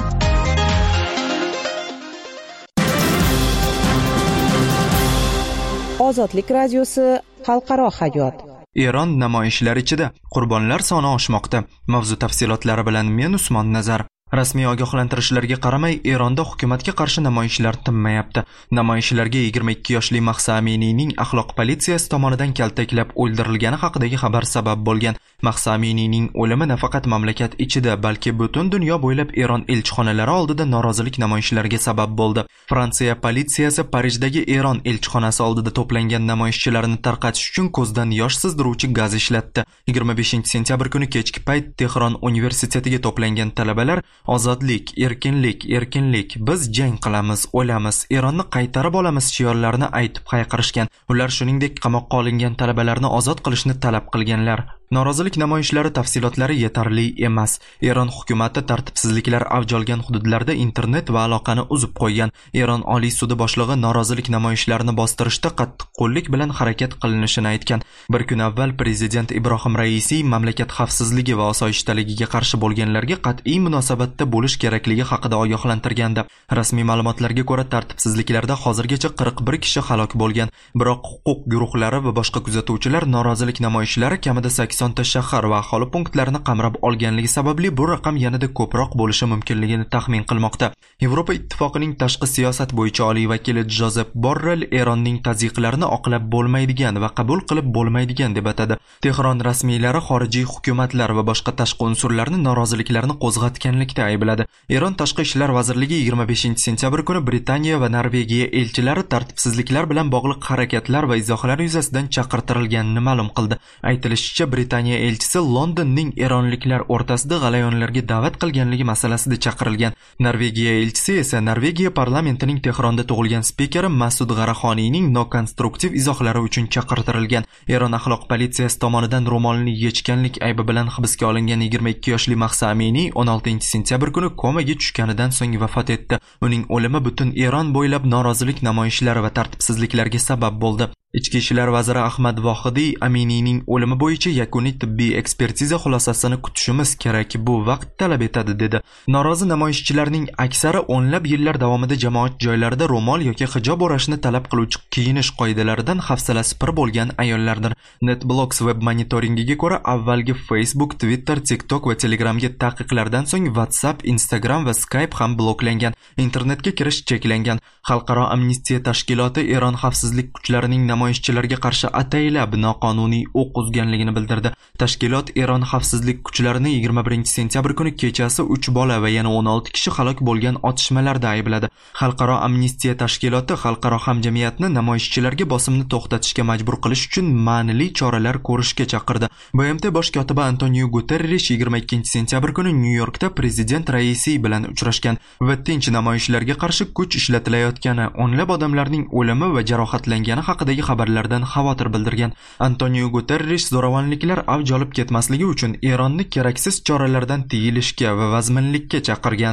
Ozodlik radiosi xalqaro hayot. Eron namoyishlar ichida qurbonlar soni oshmoqda. Mavzu tafsilotlari bilan men Usmon Nazar. Rasmiy ogohlantirishlarga qaramay, Eronda hukumatga qarshi namoyishlar tinmayapti. Namoyishlarga 22 yoshli Mahsa Aminiyning axloq politsiyasi tomonidan kaltaklab o'ldirilgani haqidagi xabar sabab bo'lgan. Mahsa Aminiyning o'limi nafaqat mamlakat ichida, balki butun dunyo bo'ylab Eron elchixonalari oldida norozilik namoyishlariga sabab bo'ldi. Fransiya politsiyasi Parijdagi Eron elchixonasi oldida to'plangan namoyishchilarni tarqatish uchun ko'zdan yosh sizdiruvchi gaz ishlatdi. 25-sentyabr kuni kechki payt Tehron universitetiga to'plangan talabalar ozodlik, erkinlik, erkinlik, biz jang qilamiz, o'lamiz, Eronni qaytarib olamiz shiorlarini aytib hayqirishgan. Ular shuningdek qamoqqa olingan talabalarni ozod qilishni talab qilganlar. Norozilik namoyishlari tafsilotlari yetarli emas. Eron hukumati tartibsizliklar avj olgan hududlarda internet va aloqani uzib qo'ygan. Eron Oliy sudi boshlig'i norozilik namoyishlarini bostirishda qattiqqo'llik bilan harakat qilinishini aytgan. Bir kun avval prezident Ibrohim Raisi mamlakat xavfsizligi va osoyishtaligiga qarshi bo'lganlarga qat'iy munosabatda bo'lish kerakligi haqida ogohlantirgandi. Rasmiy ma'lumotlarga ko'ra, tartibsizliklarda hozirgacha 41 kishi halok bo'lgan. Biroq huquq guruhlari va boshqa kuzatuvchilar norozilik namoyishlari kamida 80 ta shahar va aholi punktlarini qamrab olganligi sababli bu raqam yanada ko'proq bo'lishi mumkinligini taxmin qilmoqda. Yevropa ittifoqining tashqi siyosat bo'yicha oliy vakili Jozef Borrell Eronning tazyiqlarini oqlab bo'lmaydigan va qabul qilib bo'lmaydigan deb atadi. Tehron rasmiylari xorijiy hukumatlar va boshqa tashqi unsurlarni noroziliklarni qo'zg'atganlikda aybladi. Eron tashqi ishlar vazirligi 25-sentyabr kuni Britaniya va Norvegiya elchilari tartibsizliklar bilan bog'liq harakatlar va izohlar yuzasidan chaqirtirilganini ma'lum qildi. Aytilishicha, Britaniya elchisi Londonning eronliklar o'rtasida g'alayonlarga da'vat qilganligi masalasida chaqirilgan. Norvegiya elchisi esa Norvegiya parlamentining Tehronda tug'ilgan spikeri Masud G'araxoniyning nokonstruktiv izohlari uchun chaqirtirilgan. Eron axloq politsiyasi tomonidan ro'molni yechganlik aybi bilan hibsga olingan 22 yoshli Mahsa Aminiy 16-sentyabr kuni komaga tushganidan so'ng vafot etdi. Uning o'limi butun Eron bo'ylab norozilik namoyishlari va tartibsizliklarga sabab bo'ldi. Ichki ishlar vaziri Ahmad Vohidiy Aminiyning o'limi bo'yicha yakuniy tibbiy ekspertiza xulosasini kutishimiz kerak, bu vaqt talab etadi dedi. Norozi namoyishchilarning aksari o'nlab yillar davomida jamoat joylarida ro'mol yoki hijob o'rashni talab qiluvchi kiyinish qoidalaridan hafsalasi pir bo'lgan ayollardir. NetBlocks web monitoringiga ko'ra, avvalgi Facebook, Twitter, TikTok va Telegramga taqiqlardan so'ng WhatsApp, Instagram va Skype ham bloklangan. Internetga kirish cheklangan. Xalqaro amnistiya tashkiloti Eron xavfsizlik kuchlarining namoyishchilarga qarshi ataylab noqonuniy o'q uzganligini bildirdi. Tashkilot Eron xavfsizlik kuchlarini 21-sentyabr kuni kechasi 3 bola va yana 16 kishi halok bo'lgan otishmalarda aybladi. Xalqaro amnistiya tashkiloti xalqaro hamjamiyatni namoyishchilarga bosimni to'xtatishga majbur qilish uchun ma'nili choralar ko'rishga chaqirdi. BMT bosh kotibi Antonio Guterrish 22-sentyabr kuni Nyu-Yorkda prezident Raisi bilan uchrashgan va tinch namoyishlarga qarshi kuch ishlatilayotgani, o'nlab odamlarning o'limi va jarohatlangani haqidagi xabarlardan xavotir bildirgan. Antonio Guterrish zo'ravonliklar avj olib ketmasligi uchun Eronni keraksiz choralardan tiyilishga va vazminlikka chaqirgan.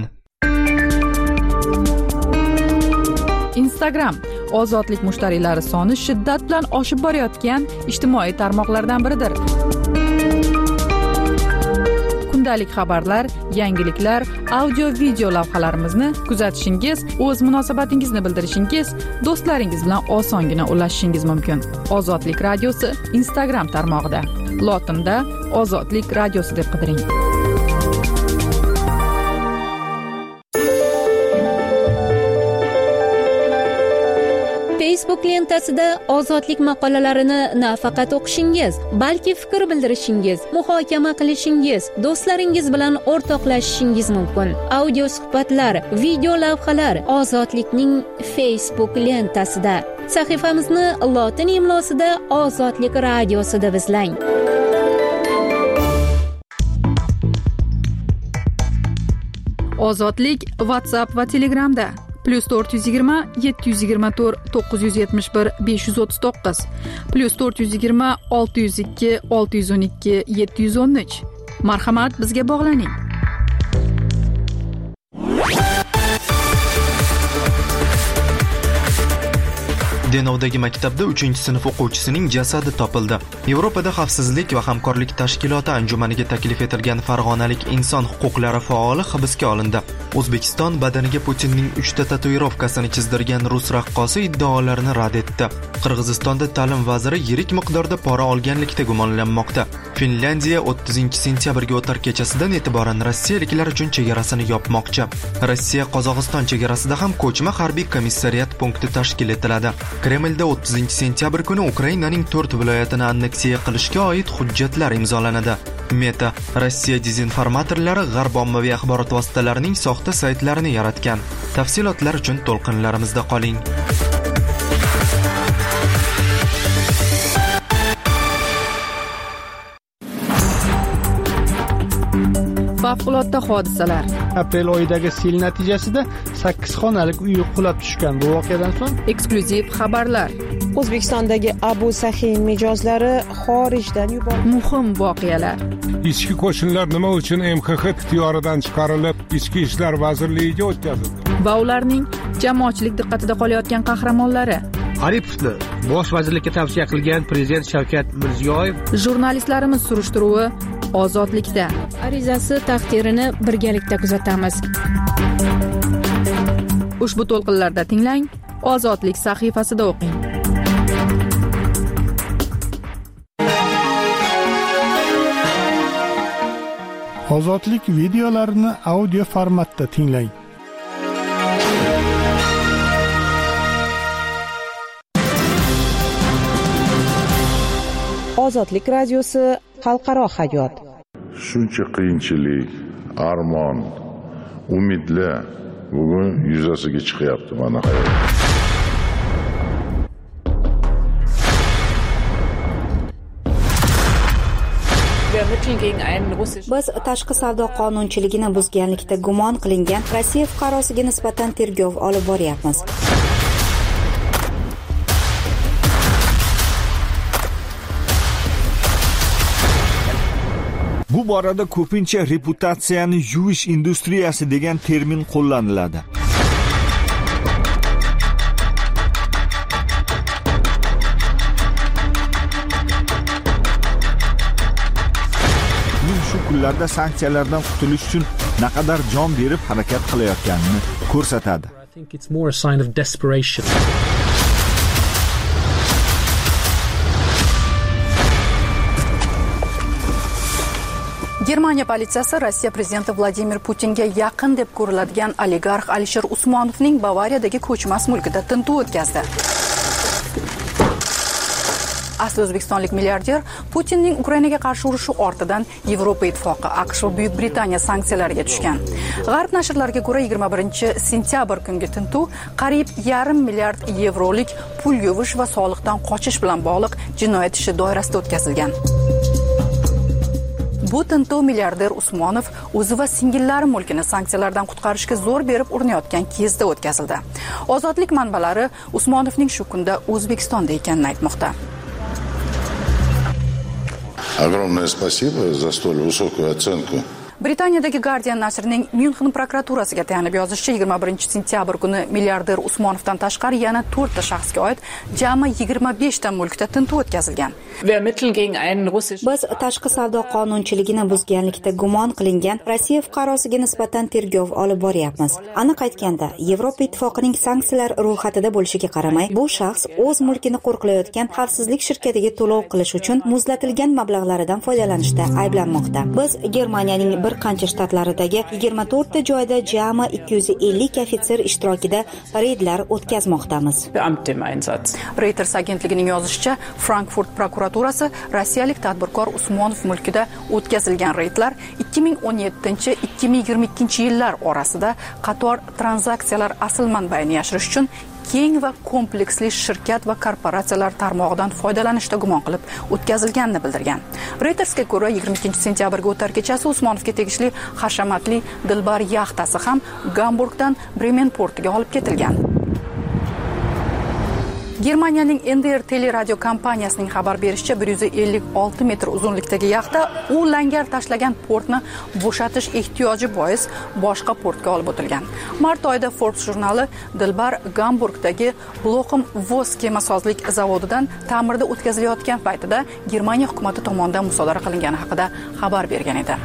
Instagram ozodlik mushtariylari soni shiddat bilan oshib borayotgan ijtimoiy tarmoqlardan biridir. Kundalik xabarlar, yangiliklar, audio-video lavhalarimizni kuzatishingiz, o'z munosabatingizni bildirishingiz, do'stlaringiz bilan osongina ulashishingiz mumkin. Ozodlik radiosi Instagram tarmog'ida. Lotinda Ozodlik radiosi deb qidiring. Facebook lentasida ozodlik maqolalarini nafaqat o'qishingiz, balki fikr bildirishingiz, muhokama qilishingiz, do'stlaringiz bilan o'rtoqlashishingiz mumkin. Audio suhbatlar, video lavhalar ozodlikning Facebook lentasida. Sahifamizni lotin imlosida Ozodlik radiosi deb izlang. Ozodlik WhatsApp va Telegramda +420 724 971 539 +420 602 612 713. Marhamat, bizga bog'laning. Denovdagi maktabda 3-sinf o'quvchisining jasadi topildi. Yevropada xavfsizlik va hamkorlik tashkiloti anjumaniga taklif etilgan farg'onalik inson huquqlari faoli hibsga olindi. O'zbekiston badaniga Putinning 3 ta tatuirovkasini chizdirgan rus raqqosi iddaolarini rad etdi. Qirg'izistonda ta'lim vaziri yirik miqdorda pora olganlikda gumonlanmoqda. Finlyandiya 30-sentyabrga o'tar kechasidan e'tiboran rossiyaliklar uchun chegarasini yopmoqchi. Rossiya Qozog'iston chegarasida ham ko'chma harbiy komissariyat punkti tashkil etiladi. Kremlda 30-sentyabr kuni Ukrainaning 4 viloyatini anneksiya qilishga oid hujjatlar imzolanadi. Meta Rossiya dezinformatorlari g'arb ommaviy axborot vositalarining soxta saytlarini yaratgan. Tafsilotlar uchun to'lqinlarimizda qoling. Favqulodda hodisalar. Aprel oyidagi sel natijasida 8 xonalik uy qulab tushgan. Bu voqeadan so'ng eksklyuziv xabarlar. O'zbekistondagi Abu Sahin mijozlari xorijdan yuborildi. Muhim voqealar. Ichki qo'shinlar nima uchun MXX ixtiyoridan chiqarilib, Ichki ishlar vazirligiga o'tkazildi? Va ularning jamoatchilik diqqatida qolayotgan qahramonlari. Aripovni bosh vazirlikka tavsiya qilgan prezident Shavkat Mirziyoyev. Jurnalistlarimiz surishtiruvi Ozodlikda. Arizasi taqdirini birgalikda kuzatamiz. Ushbu to'lqinlarda tinglang, Ozodlik sahifasida o'qing. Ozodlik videolarini audio formatda tinglang. Ozodlik radiosi xalqaro hayot. Shuncha qiyinchilik, armon, umidlar bugun yuzasiga chiqyapti mana hayot. Biz tashqi savdo qonunchiligini buzganlikda gumon qilingan Rossiya fuqarosiga nisbatan tergov olib boryapmiz. Bu borada ko'pincha reputatsiyani yuvish industriyasi degan termin qo'llaniladi. Shu kunlarda sanksiyalardan qutulish uchun naqadar jon berib harakat qilayotganini ko'rsatadi. I think it's more a sign of desperation. Germaniya politsiyasi Rossiya prezidenti Vladimir Putinga yaqin deb ko'riladigan oligarx Alisher Usmonovning Bavariyadagi ko'chmas mulkida tintuv o'tkazdi. Asli o'zbekistonlik milliarder Putinning Ukrainaga qarshi urushi ortidan Yevropa ittifoqi, AQSh va Buyuk Britaniya sanksiyalariga tushgan. G'arb nashrlariga ko'ra 21-sentyabr kungi tintuv qariyb $500 milliard yevrolik pul yuvish va soliqdan qochish bilan bog'liq jinoyat ishi doirasida o'tkazilgan. Bu tintuv milliarder Usmonov o'zi va singillari mulkini sanksiyalardan qutqarishga zo'r berib urinayotgan kezda o'tkazildi. Ozodlik manbalari Usmonovning shu kunda O'zbekistonda ekanini aytmoqda. Огромное спасибо за столь высокую оценку. Britaniyadagi Guardian nashrining Myunxen prokuraturasiga tayanib yozishicha 21-sentyabr kuni milliarder Usmonovdan tashqari yana 4 ta shaxsga oid jami 25 ta mulkda tintuv o'tkazilgan. Biz tashqi savdo qonunchiligini buzganlikda gumon qilingan Rossiya fuqarosiga nisbatan tergov olib boryapmiz. Aniq aytganda, Yevropa ittifoqining sanksiyalar ro'yxatida bo'lishiga qaramay, bu shaxs o'z mulkini qo'riqlayotgan xavfsizlik shirkatiga to'lov qilish uchun muzlatilgan mablag'laridan foydalanishda ayblanmoqda. Biz Germaniyaning bir bir qancha shtatlaridagi 24 ta joyda jami 250 ofitser ishtirokida reydlar o'tkazmoqdamiz. Reuters agentligining yozishicha, Frankfurt prokuraturasi rossiyalik tadbirkor Usmonov mulkida o'tkazilgan reydlar 2017-2022 yillar orasida qator tranzaksiyalar asl manbaini yashirish uchun keng va kompleksli shirkat va korporatsiyalar tarmog'idan foydalanishda gumon qilib o'tkazilganini bildirgan. Reutersga ko'ra 22-sentyabrga o'tar kechasi Usmonovga tegishli hashamatli Dilbar yaxtasi ham Gamburgdan Bremen portiga olib ketilgan. Germaniyaning NDR teleradio kompaniyasining xabar berishicha 156 metr uzunlikdagi yaxta u langar tashlagan portni bo'shatish ehtiyoji bois boshqa portga olib o'tilgan. Mart oyida Forbes jurnali Dilbar Gamburgdagi Blochum Voss kemasozlik zavodidan ta'mirda o'tkazilayotgan paytida Germaniya hukumati tomonidan musodara qilingani haqida xabar bergan edi.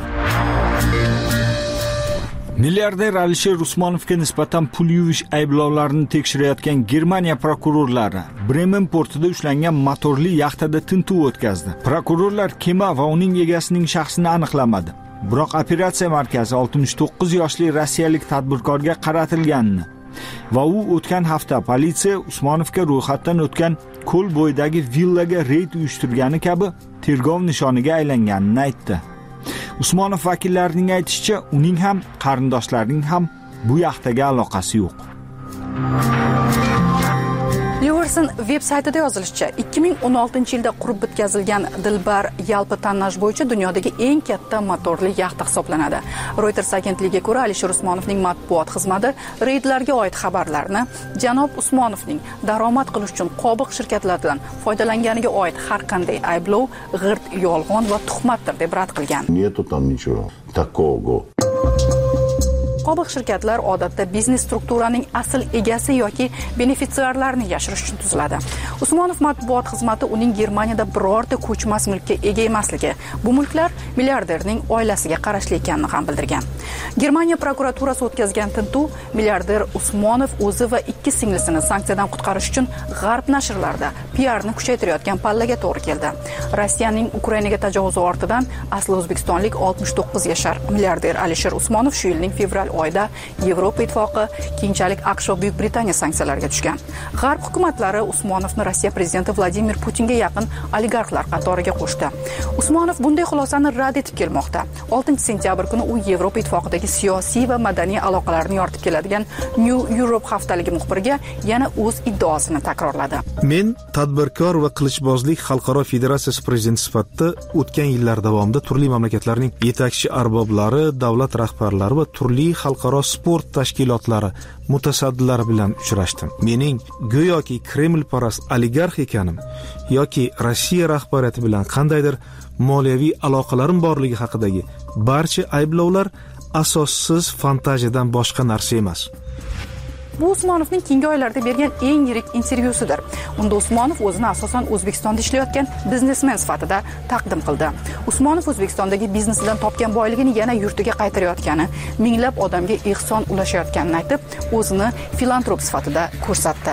Milliarder Alisher Usmonovga nisbatan pul yuvish ayblovlarini tekshirayotgan Germaniya prokurorlari Bremen portida ushlangan motorli yaxtada tintuv o'tkazdi. Prokurorlar kema va uning egasining shaxsini aniqlamadi. Biroq operatsiya markazi 69 yoshli rossiyalik tadbirkorga qaratilganini va u o'tgan hafta politsiya Usmonovga ro'yxatdan o'tgan ko'l bo'yidagi villaga reyd uyushtirgani kabi tergov nishoniga aylanganini aytdi. Usmonov vakillarining aytishicha, uning ham qarindoshlarining ham bu yaxtaga aloqasi yo'q. Liverson veb-saytida yozilishicha, 2016-yilda qurib bitkazilgan Dilbar yalpi tonnaj bo'yicha dunyodagi eng katta motorli yaxta hisoblanadi. Reuters agentligiga ko'ra, Alisher Usmonovning matbuot xizmati reydlarga oid xabarlarni janob Usmonovning daromad qilish uchun qobiq shirkatlardan foydalanganiga oid har qanday ayblov g'irt yolg'on va tuhmatdir deb rad qilgan. Nyetu tam ničego takovого. Qobiq shirkatlar odatda biznes strukturaning asl egasi yoki benefitsiarlarni yashirish uchun tuziladi. Usmonov matbuot xizmati uning Germaniyada birorta ko'chmas mulkka ega emasligi, bu mulklar milliarderning oilasiga qarashli ekanini ham bildirgan. Germaniya prokuraturasi o'tkazgan tintuv milliarder Usmonov o'zi va ikki singlisini sanksiyadan qutqarish uchun g'arb nashrlarida PR-ni kuchaytirayotgan pallaga to'g'ri keldi. Rossiyaning Ukrainaga tajovuzi ortidan asli o'zbekistonlik 69 yashar milliarder Alisher Usmonov shu yilning fevral oyida Yevropa ittifoqi, keyinchalik AQSh va Buyuk Britaniya sanksiyalariga tushgan. G'arb hukumatlari Usmonovni Rossiya prezidenti Vladimir Putinga yaqin oligarxlar qatoriga qo'shdi. Usmonov bunday xulosani rad etib kelmoqda. 6-sentyabr kuni u Yevropa ittifoqidagi siyosiy va madaniy aloqalarni yoritib keladigan New Europe haftaligi muxbiriga yana o'z iddaosini takrorladi. Men tadbirkor va qilichbozlik xalqaro federatsiyasi prezidenti sifatida o'tgan yillar davomida turli mamlakatlarning yetakchi arboblari, davlat rahbarlari va turli xalqaro sport tashkilotlari mutasaddilari bilan uchrashdim. Mening go'yoki Kreml parast oligarx ekanim yoki Rossiya rahbariyati bilan qandaydir moliyaviy aloqalarim borligi haqidagi barcha ayblovlar asossiz fantaziyadan boshqa narsa emas. Bu Usmonovning keyingi oylarda bergan eng yirik intervyusidir. Unda Usmonov o'zini asosan O'zbekistonda ishlayotgan biznesmen sifatida taqdim qildi. Usmonov O'zbekistondagi biznesidan topgan boyligini yana yurtiga qaytarayotgani, minglab odamga ehson ulashayotganini aytib, o'zini filantrop sifatida ko'rsatdi.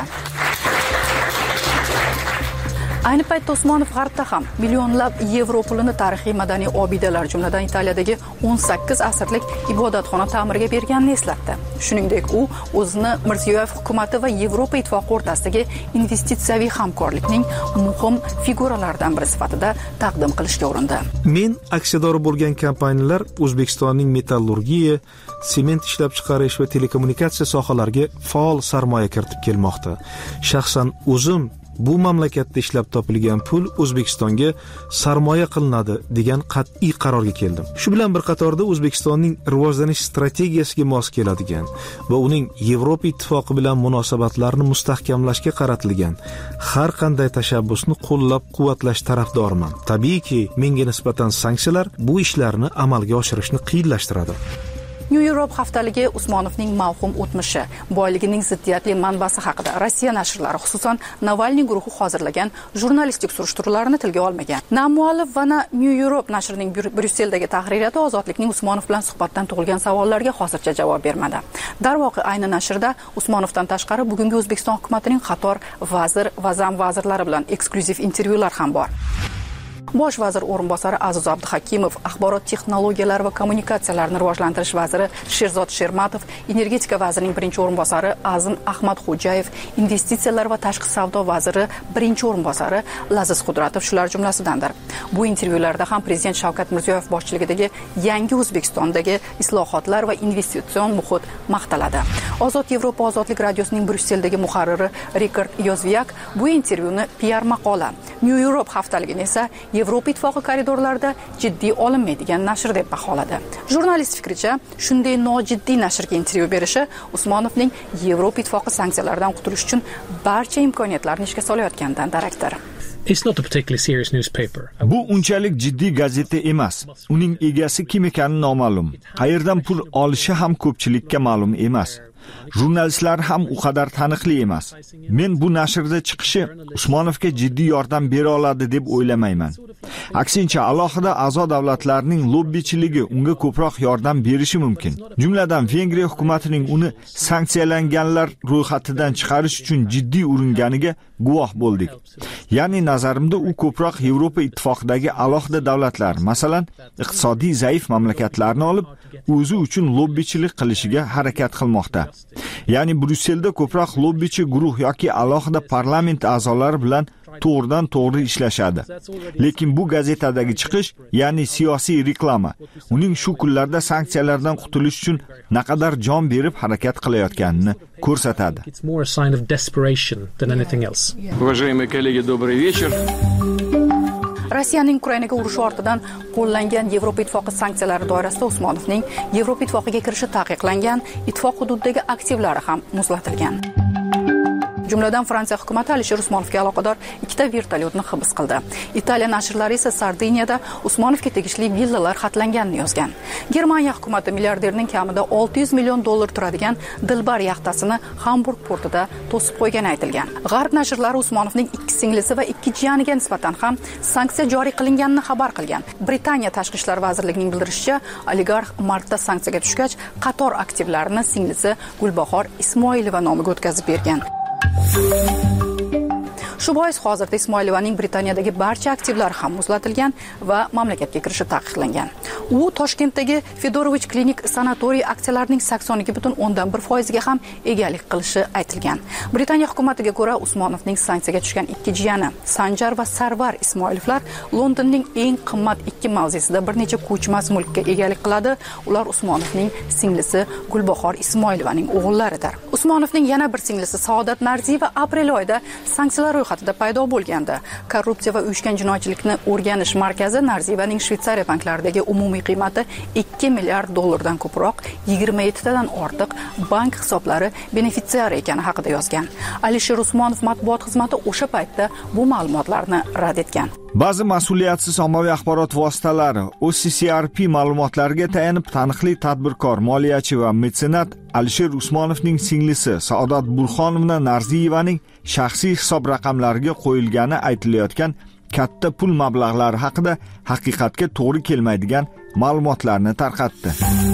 Ayni paytda Usmonov G'arbda ham millionlab yevro pulini tarixiy madaniy obidalar, jumladan Italiyadagi 18 asrlik ibodatxona ta'miriga berganini eslatdi. Shuningdek, u o'zini Mirziyoyev hukumati va Yevropa ittifoqi o'rtasidagi investitsiyaviy hamkorlikning muhim figuralaridan biri sifatida taqdim qilishga urindi. Men aksiyadori bo'lgan kompaniyalar O'zbekistonning metallurgiya, sement ishlab chiqarish va telekommunikatsiya sohalariga faol sarmoya kiritib kelmoqda. Shaxsan o'zim bu mamlakatda ishlab topilgan pul O'zbekistonga sarmoya qilinadi degan qat'iy qarorga keldim. Shu bilan bir qatorda O'zbekistonning rivojlanish strategiyasiga mos keladigan va uning Yevropa ittifoqi bilan munosabatlarini mustahkamlashga qaratilgan har qanday tashabbusni qo'llab-quvvatlash tarafdoriman. Tabiiyki, menga nisbatan sanksiyalar bu ishlarni amalga oshirishni qiyinlashtiradi. New Europe haftaligi Usmonovning mavhum o'tmishi, boyligining ziddiyatli manbasi haqida Rossiya nashrlari, xususan Navalniy guruhi hozirlagan jurnalistik surishtiruvlarni tilga olmagan. Na muallif va na New Europe nashrining Bryusseldagi tahririyati ozodlikning Usmonov bilan suhbatdan tug'ilgan savollarga hozircha javob bermadi. Darvoqe ayni nashrda Usmonovdan tashqari bugungi O'zbekiston hukumatining qator vazir va zam vazirlari bilan eksklyuziv intervyular ham bor. Bosh vazir o'rinbosari Aziz Abduhakimov, axborot texnologiyalari va kommunikatsiyalarini rivojlantirish vaziri Sherzod Shermatov, energetika vazirining birinchi o'rinbosari Azim Ahmadxo'jayev, investitsiyalar va tashqi savdo vaziri birinchi o'rinbosari Laziz Qudratov shular jumlasidandir. Bu intervyularda ham prezident Shavkat Mirziyoyev boshchiligidagi yangi O'zbekistondagi islohotlar va investitsion muhit maqtaladi. Ozod Yevropa ozodlik radiosining Bryusseldagi muharriri Rikard Yozviak bu intervyuni PR maqola, New Europe haftaligini esa Yevropa ittifoqi koridorlarida jiddiy olinmaydigan nashr deb baholadi. Jurnalist fikricha, shunday nojiddiy nashrga intervyu berishi Usmonovning Yevropa ittifoqi sanksiyalardan qutulish uchun barcha imkoniyatlarni ishga solayotganidan darakdir. It's not a particularly serious newspaper. Bu unchalik jiddiy gazeta emas. Uning egasi kim ekani noma'lum. Qayerdan pul olishi ham ko'pchilikka ma'lum emas. Jurnalistlar ham u qadar taniqli emas. Men bu nashrda chiqishi Usmonovga jiddiy yordam bera oladi deb o'ylamayman. Aksincha, alohida a'zo davlatlarning lobbichiligi unga ko'proq yordam berishi mumkin. Jumladan, Vengriya hukumatining uni sanksiyalanganlar ro'yxatidan chiqarish uchun jiddiy uringaniga guvoh bo'ldik. Ya'ni nazarimda u ko'proq Yevropa ittifoqidagi alohida davlatlar, masalan, iqtisodiy zaif mamlakatlarni olib, o'zi uchun lobbichilik qilishiga harakat qilmoqda. Ya'ni Bryusselda ko'proq lobbichi guruh yoki alohida parlament a'zolari bilan to'g'ridan to'g'ri ishlashadi. Lekin bu gazetadagi chiqish, ya'ni siyosiy reklama, uning shu kunlarda sanksiyalardan qutulish uchun naqadar jon berib harakat qilayotganini ko'rsatadi. It's more a sign of desperation than anything else. Уважаемые коллеги, добрый вечер. Rossiyaning Ukrainaga urushi ortidan qo'llangan Yevropa ittifoqi sanksiyalari doirasida Usmonovning Yevropa ittifoqiga kirishi taqiqlangan, ittifoq hududidagi aktivlari ham muzlatilgan. Jumladan Fransiya hukumati Alisher Usmonovga aloqador 2 vertolyotni hibs qildi. Italiya nashrlari esa Sardiniyada Usmonovga tegishli villalar xatlanganini yozgan. Germaniya hukumati milliarderning kamida $600 million turadigan Dilbar yaxtasini Hamburg portida to'sib qo'ygani aytilgan. G'arb nashrlari Usmonovning 2 singlisi va 2 jiyaniga nisbatan ham sanksiya joriy qilinganini xabar qilgan. Britaniya tashqi ishlar vazirligining bildirishicha, oligarx martda sanksiyaga tushgach, qator aktivlarini singlisi Gulbahor Ismoilova nomiga o'tkazib bergan. Shu bois hozirda Ismoilovaning Britaniyadagi barcha aktivlari ham muzlatilgan va mamlakatga kirishi taqiqlangan. U Toshkentdagi Fedorovich klinik sanatoriy aksiyalarining 82.1% ga ham egalik qilishi aytilgan. Britaniya hukumatiga ko'ra, Usmonovning sanksiyaga tushgan 2 jiyani, Sanjar va Sarvar Ismoilovlar Londonning eng qimmat 2 mavzesida bir necha ko'chmas mulkka egalik qiladi. Ular Usmonovning singlisi Gulbahor Ismoilovaning o'g'illaridir. Usmonovning yana bir singlisi Saodat Narziyeva aprel oyida sanksiyalar ro'yxatida paydo bo'lganda, korrupsiya va uyushgan jinoyatchilikni o'rganish markazi Narziyevaning Shveysariya banklaridagi umumiy qiymati $2 milliard dan ko'proq 27 tadan ortiq bank hisoblari benefitsiari ekani haqida yozgan. Alisher Usmonov matbuot xizmati o'sha paytda bu ma'lumotlarni rad etgan. Ba'zi mas'uliyatsiz ommaviy axborot vositalari OCCRP ma'lumotlariga tayanib taniqli tadbirkor, moliyachi va metsenat Alisher Usmonovning singlisi Saodat Burxonovna Narziyevaning shaxsiy hisob raqamlariga qo'yilgani aytilayotgan katta pul mablag'lari haqida haqiqatga to'g'ri kelmaydigan ma'lumotlarni tarqatdi.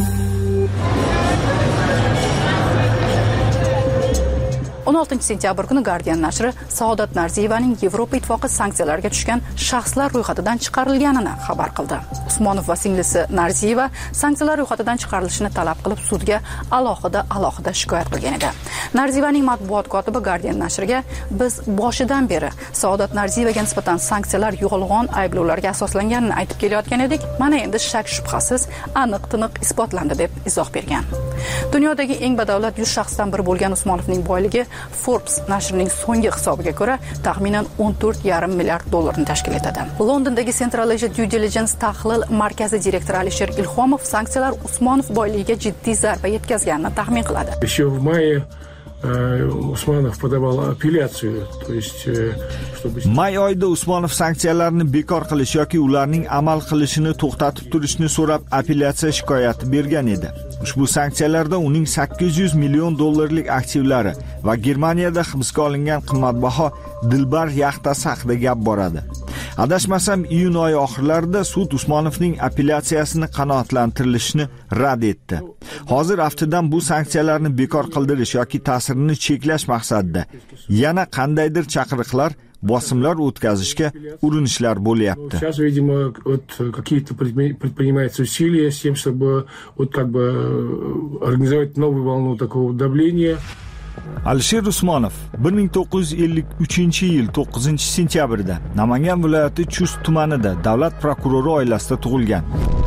Sentyabr kuni Guardian nashri Saodat Narziyevaning Yevropa ittifoqi sanksiyalarga tushgan shaxslar ro'yxatidan chiqarilganini xabar qildi. Usmonov va singlisi Narziyeva sanksiyalar ro'yxatidan chiqarilishini talab qilib sudga alohida shikoyat qilgan edi. Narziyevaning matbuot kotibi Guardian nashriga: "Biz boshidan beri Saodat Narziyevaga nisbatan sanksiyalar yolg'on ayblovlarga asoslanganini aytib kelayotgan edik. Mana endi shak shubhasiz aniq-tiniq isbotlandi", deb izoh bergan. Dunyodagi eng badavlat 100 shaxsdan biri bo'lgan Usmonovning boyligi Forbes nashrining so'nggi hisobiga ko'ra taxminan $14,5 milliard tashkil etadi. Londondagi Central Asia Due Diligence tahlil markazi direktori Alisher Ilhomov sanksiyalar Usmonov boyligiga jiddiy zarba yetkazganini taxmin qiladi. Еще в мае Usmonov подавал апелляцию, то есть чтобы May oyida Usmonov sanksiyalarni bekor qilish yoki ularning amal qilishini to'xtatib turishni so'rab apellyatsiya shikoyati bergan edi. Ushbu sanksiyalarda uning $800 million aktivlari va Germaniyada hibsga olingan qimmatbaho Dilbar yaxtasi haqida gap boradi. Adashmasam, iyun oyi oxirlarida sud Usmonovning apellyatsiyasini qanoatlantirilishini rad etdi. Hozir aftidan bu sanksiyalarni bekor qildirish yoki ta'sirini cheklash maqsadida yana qandaydir chaqiriqlar bosimlar o'tkazishga urinishlar bo'lyapti. Сейчас, видимо, вот какие-то предпринимаются усилия с тем, чтобы вот как бы организовать новую волну такого давления. Alisher Usmonov 1953-yil 9-sentyabrda Namangan viloyati Chust tumanida davlat prokurori oilasida tug'ilgan.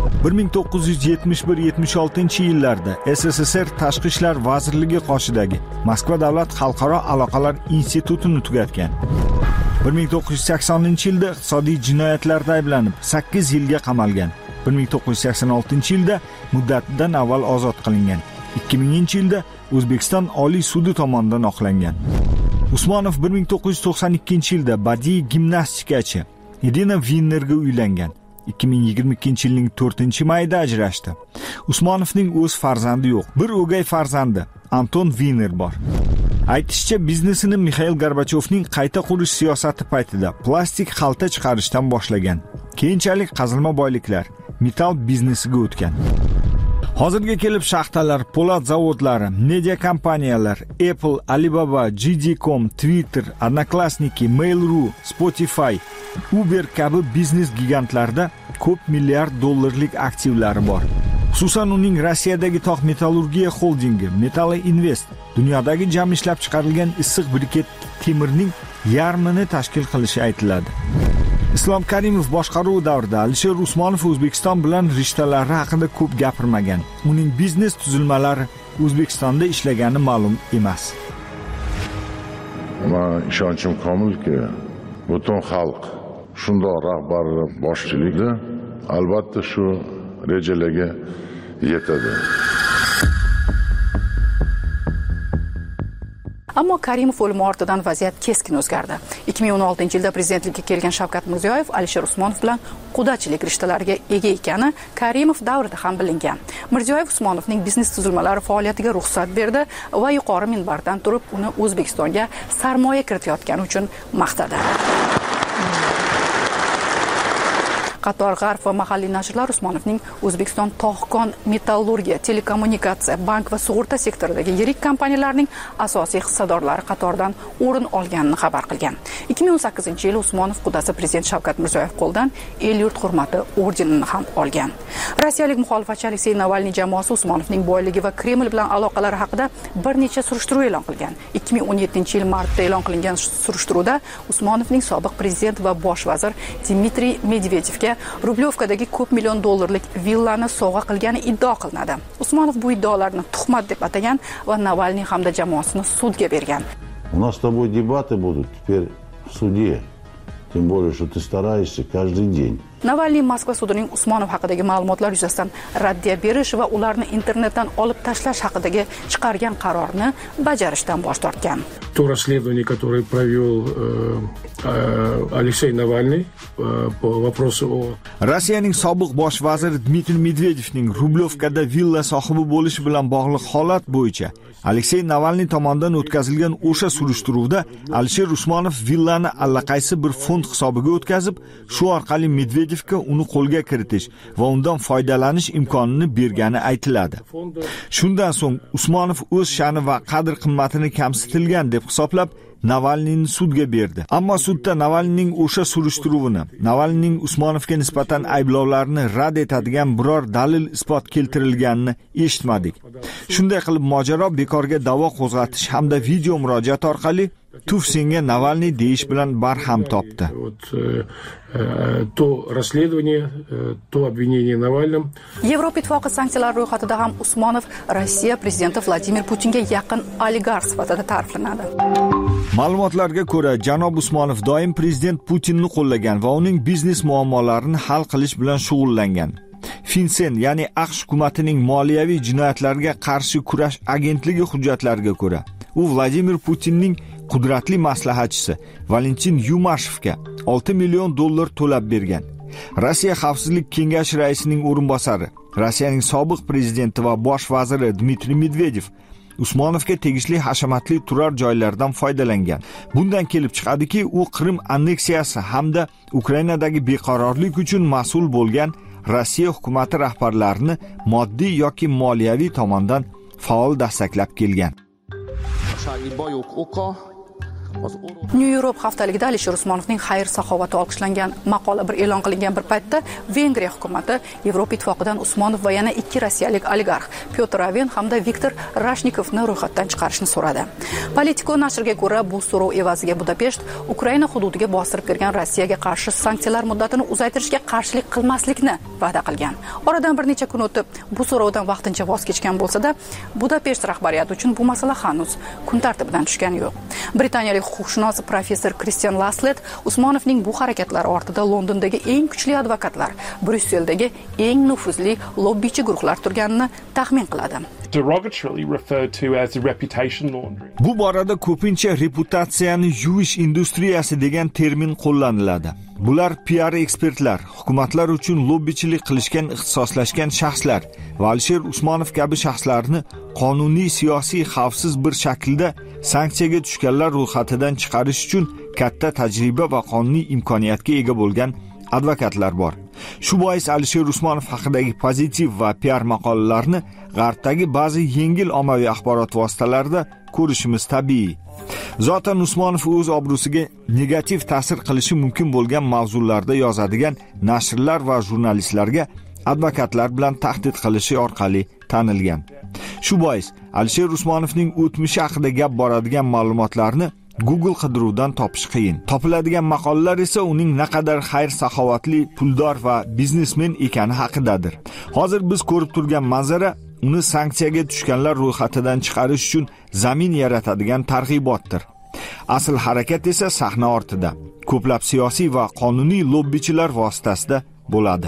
1971-76-yillarda SSSR Tashqi ishlar vazirligi qoshidagi Moskva davlat xalqaro aloqalar institutini tugatgan. 1980-yilda iqtisodiy jinoyatlarda ayblanib 8 yilga qamalgan. 1986-yilda muddatidan avval ozod qilingan. 2000-yilda O'zbekiston Oliy sudi tomonidan oqlangan. Usmonov 1992-yilda badiiy gimnastikachi Irina Vinnerga uylangan. 2022-yilning 4-mayida ajrashdi. Usmonovning o'z farzandi yo'q. Bir o'gay farzandi Anton Vinner bor. Aytishicha, biznesini Mikhail Gorbachevning qayta qurish siyosati paytida plastik xalta chiqarishdan boshlagan. Keyinchalik qazilma boyliklar, metall biznesiga o'tgan. Hozirga kelib shaxtalar, po'lat zavodlari, media kompaniyalar, Apple, Alibaba, JD.com, Twitter, Odnoklassniki, Mail.ru, Spotify, Uber kabi biznes gigantlarida ko'p milliard dollarlik aktivlari bor. Xususan uning Rossiyadagi tog' metallurgiya xoldingi Metal Invest dunyodagi jami ishlab chiqarilgan issiq briket temirning yarmini tashkil qilishi aytiladi. Islom Karimov boshqaruvi davrida Alisher Usmonov O'zbekiston bilan rishtalari haqida ko'p gapirmagan. Uning biznes tuzilmalari O'zbekistonda ishlagani ma'lum emas. Men ishonchim komilki, butun xalq shundoq rahbar boshchiligida albatta shu rejalarga yetadi. Ammo Karimov o'limi ortidan vaziyat keskin o'zgardi. 2016-yilda prezidentlikka kelgan Shavkat Mirziyoyev Alisher Usmonov bilan qudachilik rishtalariga ega ekani Karimov davrida ham bilingan. Mirziyoyev Usmonovning biznes tuzilmalari faoliyatiga ruxsat berdi va yuqori minbardan turib uni O'zbekistonga sarmoya kiritayotgani uchun maqtadi. Qator g'arb va mahalliy nashrlar Usmonovning O'zbekiston tog'-kon, metallurgiya, telekommunikatsiya, bank va sug'urta sektoridagi yirik kompaniyalarning asosiy hissadorlari qatoridan o'rin olganini xabar qilgan. 2018-yil Usmonov qudasi prezident Shavkat Mirziyoyev qo'ldan El-yurt hurmati ordenini ham olgan. Rossiyalik muxolifatchi Aleksey Navalniy jamoasi Usmonovning boyligi va Kreml bilan aloqalari haqida bir necha surishtiruv e'lon qilgan. 2017-yil martda e'lon qilingan surishtiruvda Usmonovning sobiq prezident va bosh vazir Dmitriy Medvedevga Rublyovkadagi ko'p million dollarlik villani sovg'a qilgani iddio qilinadi. Usmonov bu iddaolarni tuhmat deb atagan va Navalniy hamda jamoasini sudga bergan. У нас с тобой дебаты будут теперь в суде. Тем более, что ты стараешься каждый день. Navalniy Moskva sudining Usmonov haqidagi ma'lumotlar yuzasidan raddiya berish va ularni internetdan olib tashlash haqidagi chiqargan qarorni bajarishdan bosh tortgan. То расследование, которое провел Алексей Навальный по вопросу о Rossiyaning sobiq bosh vaziri Dmitriy Medvedevning Rublyovkada villa sohibi bo'lishi bilan bog'liq holat bo'yicha Aleksey Navalniy tomonidan o'tkazilgan o'sha surishtiruvda Alisher Usmonov villani allaqaysi bir fond hisobiga o'tkazib, shu orqali Medvedevga uni qo'lga kiritish va undan foydalanish imkonini bergani aytiladi. Shundan so'ng Usmonov o'z sha'ni va qadr-qimmatini kamsitilgan deb hisoblab Navalniyni sudga berdi. Ammo sudda Navalniyning o'sha surishtiruvini, Navalniyning Usmonovga nisbatan ayblovlarini rad etadigan biror dalil isbot keltirilganini eshitmadik. Shunday qilib mojaro bekorga da'vo qo'zg'atish hamda video murojaat orqali tuf senga Navalniy deyish bilan barham topdi. То расследование, то обвинение Навальным. Yevropa ittifoqi sanksiyalar ro'yxatida ham Usmonov Rossiya prezidenti Vladimir Putinga yaqin oligarx sifatida ta'riflanadi. Ma'lumotlarga ko'ra, janob Usmonov doim prezident Putinni qo'llagan va uning biznes muammolarini hal qilish bilan shug'ullangan. FinCEN, ya'ni AQSh hukumatining moliyaviy jinoyatlarga qarshi kurash agentligi hujjatlariga ko'ra, u Vladimir Putinning qudratli maslahatchisi Valentin Yumashevga 6 million dollar to'lab bergan. Rossiya Xavfsizlik kengashi raisining o'rinbosari, Rossiyaning sobiq prezidenti va bosh vaziri Dmitriy Medvedev Usmonovga tegishli hashamatli turar joylardan foydalangan. Bundan kelib chiqadiki, u Qrim anneksiyasi hamda Ukrainadagi beqarorlik uchun mas'ul bo'lgan Rossiya hukumati rahbarlarini moddiy yoki moliyaviy tomondan faol dastaklab kelgan. New-Europe haftaligida Alisher Usmonovning xayr-saxovati olqishlangan maqola bir e'lon qilingan bir paytda Vengriya hukumatı Yevropa ittifoqidan Usmonov va yana ikki rossiyalik oligarx Pyotr Aven hamda Viktor Rashnikovni ro'yxatdan chiqarishni so'radi. Politico nashriga ko'ra, bu so'rov evaziga Budapesht Ukraina hududiga bostirib kirgan Rossiyaga qarshi sanksiyalar muddatini uzaytirishga qarshilik qilmaslikni va'da qilgan. Oradan bir necha kun o'tib, bu so'rovdan vaqtincha voz kechgan bo'lsa-da, Budapesht rahbariyati uchun bu masala hanuz kun tartibidan tushgani yo'q. Britaniyalik huquqshunos professor Christian Laslet Usmonovning bu harakatlari ortida Londondagi eng kuchli advokatlar, Brusseldagi eng nufuzli lobbichi guruhlar turganini taxmin qiladi. Bu borada ko'pincha reputatsiyani yuvish industriyasi degan termin qo'llaniladi. Bular PR ekspertlar, hukumatlar uchun lobbichilik qilishgan ixtisoslashgan shaxslar va Alisher Usmonov kabi shaxslarni qonuniy, siyosiy, xavfsiz bir shaklda sanksiyaga tushganlar ro'yxatidan chiqarish uchun katta tajriba va qonuniy imkoniyatga ega bo'lgan advokatlar bor. Shu bois Alisher Usmonov haqidagi pozitiv va PR maqolalarni G'arbdagi ba'zi yengil ommaviy axborot vositalarida ko'rishimiz tabiiy. Zotan Usmonov o'z obro'siga negativ ta'sir qilishi mumkin bo'lgan mavzularda yozadigan nashrlar va jurnalistlarga advokatlar bilan tahdid qilishi orqali tanilgan. Shu bois Alisher Usmonovning o'tmishi haqida gap boradigan ma'lumotlarni Google qidiruvdan topish qiyin. Topiladigan maqolalar esa uning naqadar xayr-saxovatli, puldor va biznesmen ekani haqidadir. Hozir biz ko'rib turgan manzara uni sanksiyaga tushganlar ro'yxatidan chiqarish uchun zamin yaratadigan targ'ibotdir. Asl harakat esa sahna ortida, ko'plab siyosiy va qonuniy lobbichilar vositasida bo'ladi.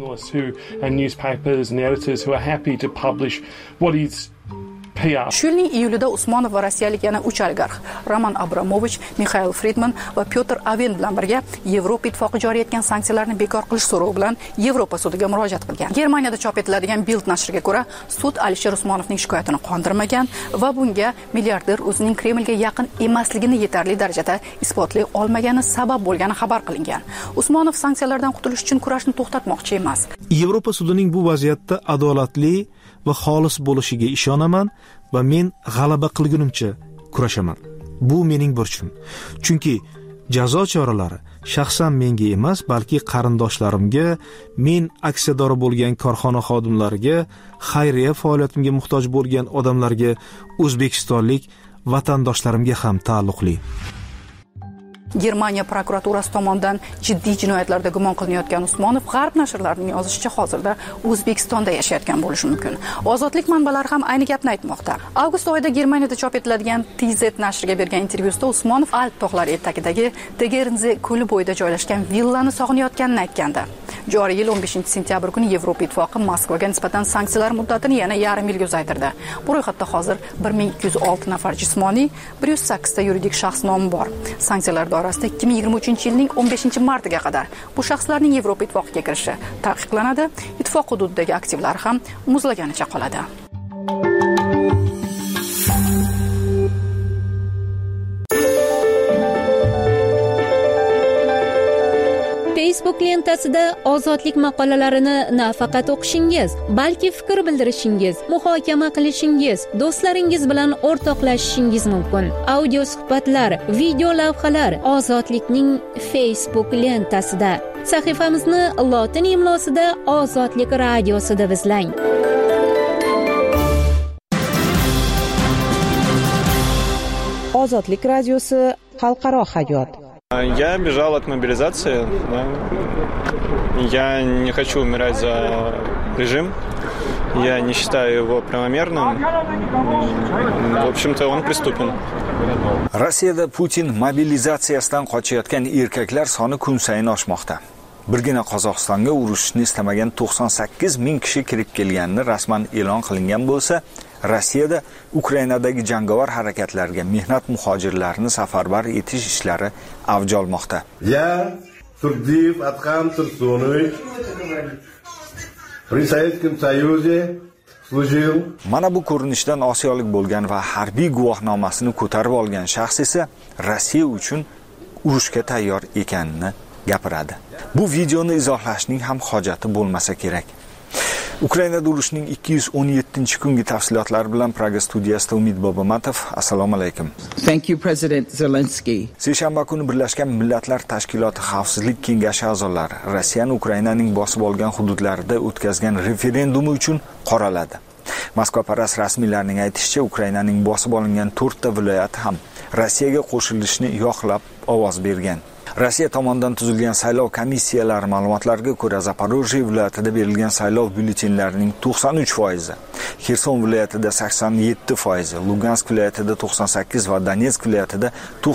Shu yilning iyulida Usmonov va rossiyalik yana 3 oligarx Roman Abramovich, Mikhail Friedman va Pyotr Aven bilan birga Yevropa ittifoqi joriy etgan sanksiyalarni bekor qilish so'rovi bilan Yevropa sudiga murojaat qilgan. Germaniyada chop etiladigan Bild nashriga ko'ra, sud Alisher Usmonovning shikoyatini qondirmagan va bunga milliarder o'zining Kremlga yaqin emasligini yetarli darajada isbotlay olmagani sabab bo'lgani xabar qilingan. Usmonov sanksiyalardan qutulish uchun kurashni to'xtatmoqchi emas. Yevropa sudining bu vaziyatda adolatli va xolis bo'lishiga ishonaman va men g'alaba qilgunimcha kurashaman. Bu mening burchim. Chunki jazo choralari shaxsan menga emas, balki qarindoshlarimga, men aksiyadori bo'lgan korxona xodimlariga, xayriya faoliyatimga muhtoj bo'lgan odamlarga, o'zbekistonlik vatandoshlarimga ham taalluqli. Germaniya prokuraturasi tomonidan jiddiy jinoyatlarda gumon qilinayotgan Usmonov G'arb nashrlarining yozishicha hozirda O'zbekistonda yashayotgan bo'lishi mumkin. Ozodlik manbalari ham ayni gapni aytmoqda. Avgust oyida Germaniyada chop etiladigan TZ nashriga bergan intervyusida Usmonov Alp tog'lari etagidagi Tegernze ko'li bo'yida joylashgan villani sog'inayotganini aytgandi. Joriy yil 15-sentyabr kuni Yevropa ittifoqi Moskvaga nisbatan sanksiyalar muddatini yana yarim yilga uzaytirdi. Bu ro'yxatda hozir 1206 nafar jismoniy, 108 ta yuridik shaxs nomi bor. Sanksiyalar doirasida 2023-yilning 15-martiga qadar bu shaxslarning Yevropa ittifoqiga kirishi taqiqlanadi. Ittifoq hududidagi aktivlari ham muzlaganicha qoladi. Facebook lentasida ozodlik maqolalarini nafaqat o'qishingiz, balki fikr bildirishingiz, muhokama qilishingiz, do'stlaringiz bilan o'rtoqlashishingiz mumkin. Audio suhbatlar, video lavhalar Ozodlikning Facebook lentasida. Sahifamizni lotin imlosida Ozodlik radiosida izlang. Ozodlik radiosi xalqaro hayot. Я бежал от мобилизации, да. Я не хочу умирать за режим, я не считаю его правомерным, в общем-то он преступен. Rossiyada Putin mobilizatsiyasidan qochayotgan erkaklar soni kun sayin oshmoqda. Birgina Qozog'istonga urushni istamagan 98 ming kishi kirib kelganini rasman e'lon qilingan bo'lsa, Rossiyada Ukrainadagi jangovar harakatlarga mehnat muhojirlarini safarbar etish ishlari avj olmoqda. Я Турдиев Атхам Турсунович при Советском Союзе служил. Mana bu ko'rinishdan osiyolik bo'lgan va harbiy guvohnomasini ko'tarib olgan shaxs esa Rossiya uchun urushga tayyor ekanini gapiradi. Bu videoni izohlashning ham hojati bo'lmasa kerak. Ukrainada urushning 217-kungi tafsilotlari bilan Praga studiyasida Umid Bobomatov. Assalomu alaykum. Thank you, President Zelensky. Seshanba kuni Birlashgan Millatlar Tashkiloti Xavfsizlik kengashi a'zolari Rossiyani Ukrainaning bosib olgan hududlarida o'tkazgan referendumi uchun qoraladi. Moskva parast rasmiylarning aytishicha, Ukrainaning bosib olingan 4 ta viloyati ham Rossiyaga qo'shilishni yoqlab ovoz bergan. Rossiya tomonidan tuzilgan saylov komissiyalari ma'lumotlariga ko'ra, Zaporojye viloyatida berilgan saylov byulletenlarining 93%, Xerson viloyatida 87%, Lugansk viloyatida 98 va Donetsk viloyatida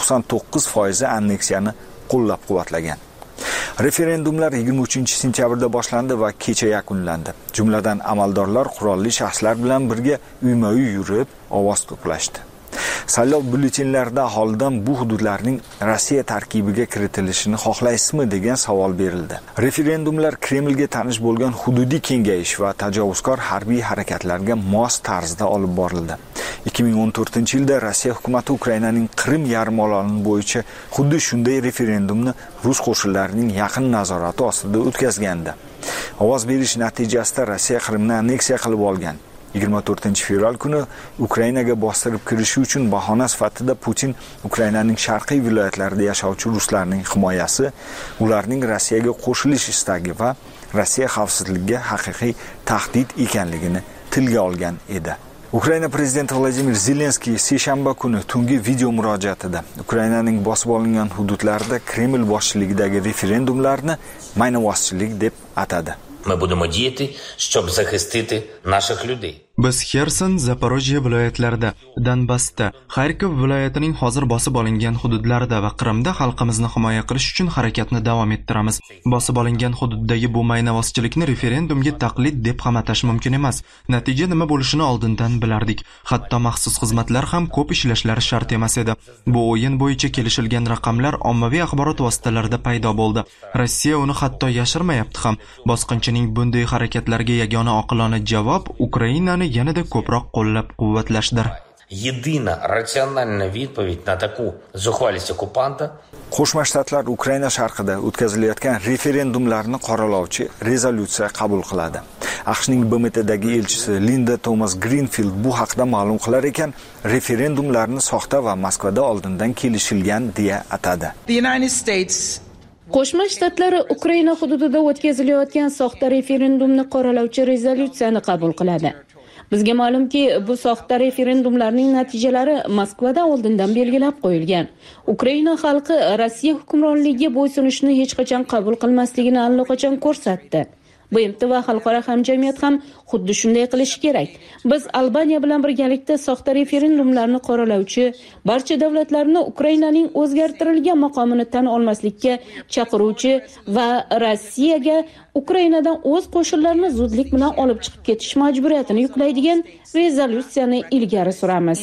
99% anneksiyani qo'llab-quvvatlagan. Referendumlar 23-sentyabrda boshlandi va kecha yakunlandi. Jumladan amaldorlar qurolli shaxslar bilan birga uyma-uy yurib ovoz to'plashdi. Saylov byulletenlarida aholidan bu hududlarning Rossiya tarkibiga kiritilishini xohlaysizmi degan savol berildi. Referendumlar Kremlga tanish bo'lgan hududiy kengayish va tajovuzkor harbiy harakatlarga mos tarzda olib borildi. 2014-yilda Rossiya hukumatı Ukrainaning Qrim yarimoroli bo'yicha xuddi shunday referendumni rus qo'shinlarining yaqin nazorati ostida o'tkazgandi. Ovoz berish natijasida Rossiya Qrimni anneksiya qilib olgan. 24-fevral kuni Ukrainaga bostirib kirishi uchun bahona sifatida Putin Ukrainaning sharqiy viloyatlarida yashovchi ruslarning himoyasi, ularning Rossiyaga qo'shilish istagi va Rossiya xavfsizligiga haqiqiy tahdid ekanligini tilga olgan edi. Ukraina prezidenti Vladimir Zelenskiy seshanba kuni tungi video murojaatida Ukrainaning bosib olingan hududlarida Kreml boshchiligidagi referendumlarni maynavozchilik deb atadi. Ми будемо діяти, щоб захистити наших людей. Biz Xerson, Zaporojye viloyatlarida, Donbassda, Kharkiv viloyatining hozir bosib olingan hududlarida va Qrimda xalqimizni himoya qilish uchun harakatni davom ettiramiz. Bosib olingan hududdagi bu maynavozchilikni referendumga taqlid deb ham atash mumkin emas. Natija nima bo'lishini oldindan bilardik. Hatto maxsus xizmatlar ham ko'p ishlashlari shart emas edi. Bu o'yin bo'yicha kelishilgan raqamlar ommaviy axborot vositalarida paydo bo'ldi. Rossiya uni hatto yashirmayapti ham. Bosqinchining bunday harakatlarga yagona oqilona javob Ukrainani yanada ko'proq qo'llab-quvvatlashdir. Єдина раціональна відповідь на таку зухвалість окупанта Qo'shma Shtatlar Ukraina sharqida o'tkazilayotgan referendumlarni qoralovchi rezolyutsiya qabul qiladi. AQShning BMTdagi elchisi Linda Thomas Greenfield bu haqda ma'lum qilar ekan, referendumlarni soxta va Moskvada oldindan kelishilgan deya atadi. The United States Qo'shma Shtatlar Ukraina hududida o'tkazilayotgan soxta referendumni qoralovchi rezolyutsiyani qabul qiladi. Bizga ma'lumki, bu soxta referendumlarning natijalari Moskvada oldindan belgilab qo'yilgan. Ukraina xalqi Rossiya hukmronligiga bo'ysunishni hech qachon qabul qilmasligini allaqachon ko'rsatdi. BMT va xalqaro hamjamiyat ham xuddi shunday qilishi kerak. Biz Albaniya bilan birgalikda soxta referendumlarni qoralovchi barcha davlatlarni Ukrainaning o'zgartirilgan maqomini tan olmaslikka chaqiruvchi va Rossiyaga Ukrainadan o'z qo'shinlarini zudlik bilan olib chiqib ketish majburiyatini yuklaydigan rezolyutsiyani ilgari suramiz.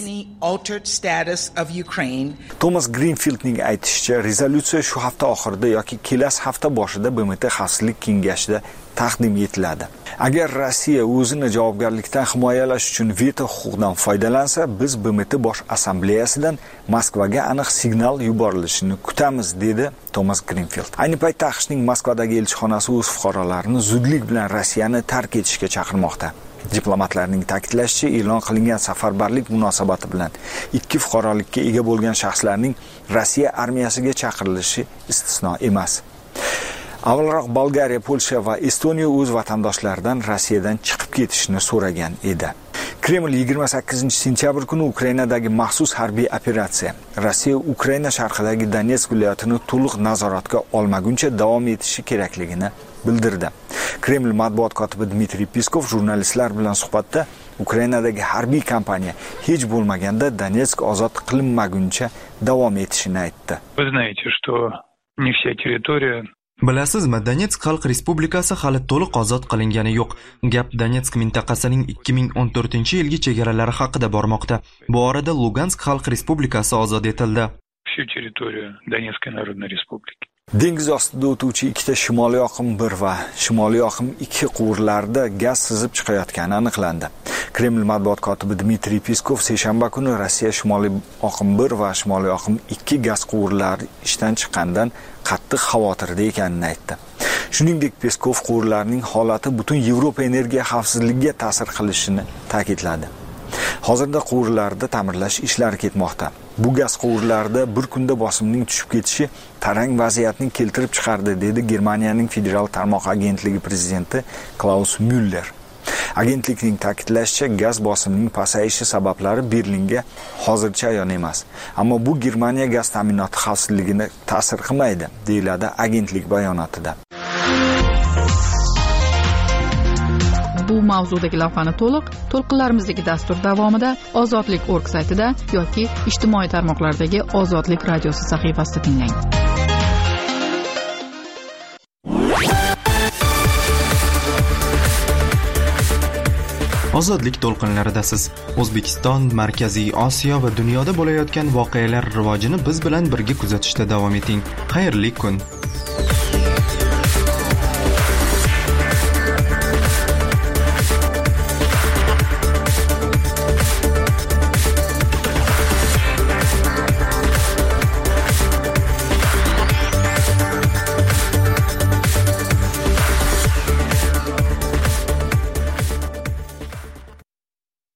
Thomas Greenfieldning aytishicha, rezolyutsiya shu hafta oxirida yoki kelasi hafta boshida BMT Xavfsizlik kengashida taqdim etiladi. Agar Rossiya o'zini javobgarlikdan himoyalash uchun veto huquqidan foydalansa, biz BMT bosh assambleyasidan Moskvaga aniq signal yuborilishini kutamiz, dedi Thomas Greenfield. Ayni paytda AQShning Moskvadagi elchixonasi o'z fuqarolarini zudlik bilan Rossiyani tark etishga chaqirmoqda. Diplomatlarning ta'kidlashicha, e'lon qilingan safarbarlik munosabati bilan ikki fuqarolikka ega bo'lgan shaxslarning Rossiya armiyasiga chaqirilishi istisno emas. Avvalroq Bolgariya, Polsha va Estoniya o'z vatandoshlaridan Rossiyadan chiqib ketishni so'ragan edi. Kreml 28-sentyabr kuni Ukrainadagi maxsus harbiy operatsiya Rossiya Ukraina sharqidagi Donetsk viloyatini to'liq nazoratga olmaguncha davom etishi kerakligini bildirdi. Kreml matbuot kotibi Dmitriy Peskov jurnalistlar bilan suhbatda Ukrainadagi harbiy kampaniya hech bo'lmaganda Donetsk ozod qilinmaguncha davom etishini aytdi. Вы знаете, что не вся территория Bilasizmi, Donetsk Xalq Respublikasi hali to'liq ozod qilingani yo'q. Gap Donetsk mintaqasining 2014-yilgi chegaralari haqida bormoqda. Bu orada Lugansk Xalq Respublikasi ozod etildi. Всю территорию Донецкой Народной Республики. Dengiz ostida o'tuvchi ikkita shimoliy oqim 1 va shimoliy oqim 2 quvurlarida gaz sizib chiqayotgani aniqlandi. Kreml matbuot kotibi Dmitriy Peskov seshanba kuni Rossiya shimoliy oqim 1 va shimoliy oqim 2 gaz quvurlari ishdan chiqqandan qattiq xavotirda ekanini aytdi. Shuningdek, Peskov quvurlarning holati butun Yevropa energiya xavfsizligiga ta'sir qilishini ta'kidladi. Hozirda quvurlarda ta'mirlash ishlari ketmoqda. Bu gaz quvurlarida bir kunda bosimning tushib ketishi tarang vaziyatni keltirib chiqardi, dedi Germaniyaning federal tarmoq agentligi prezidenti Klaus Müller. Agentlikning ta'kidlashicha, gaz bosimining pasayishi sabablari Berlinga hozircha ayon emas. Ammo bu Germaniya gaz ta'minoti xavfsizligini ta'sir qilmaydi, deyiladi agentlik bayonotida. Bu mavzudagi lavhani to'lqinlarimizdagi dastur davomida Ozodlik.org saytida yoki ijtimoiy tarmoqlardagi Ozodlik radiosi sahifasida tinglang. Ozodlik to'lqinlaridasiz. O'zbekiston, Markaziy Osiyo va dunyoda bo'layotgan voqealar rivojini biz bilan birga kuzatishda davom eting. Xayrli kun.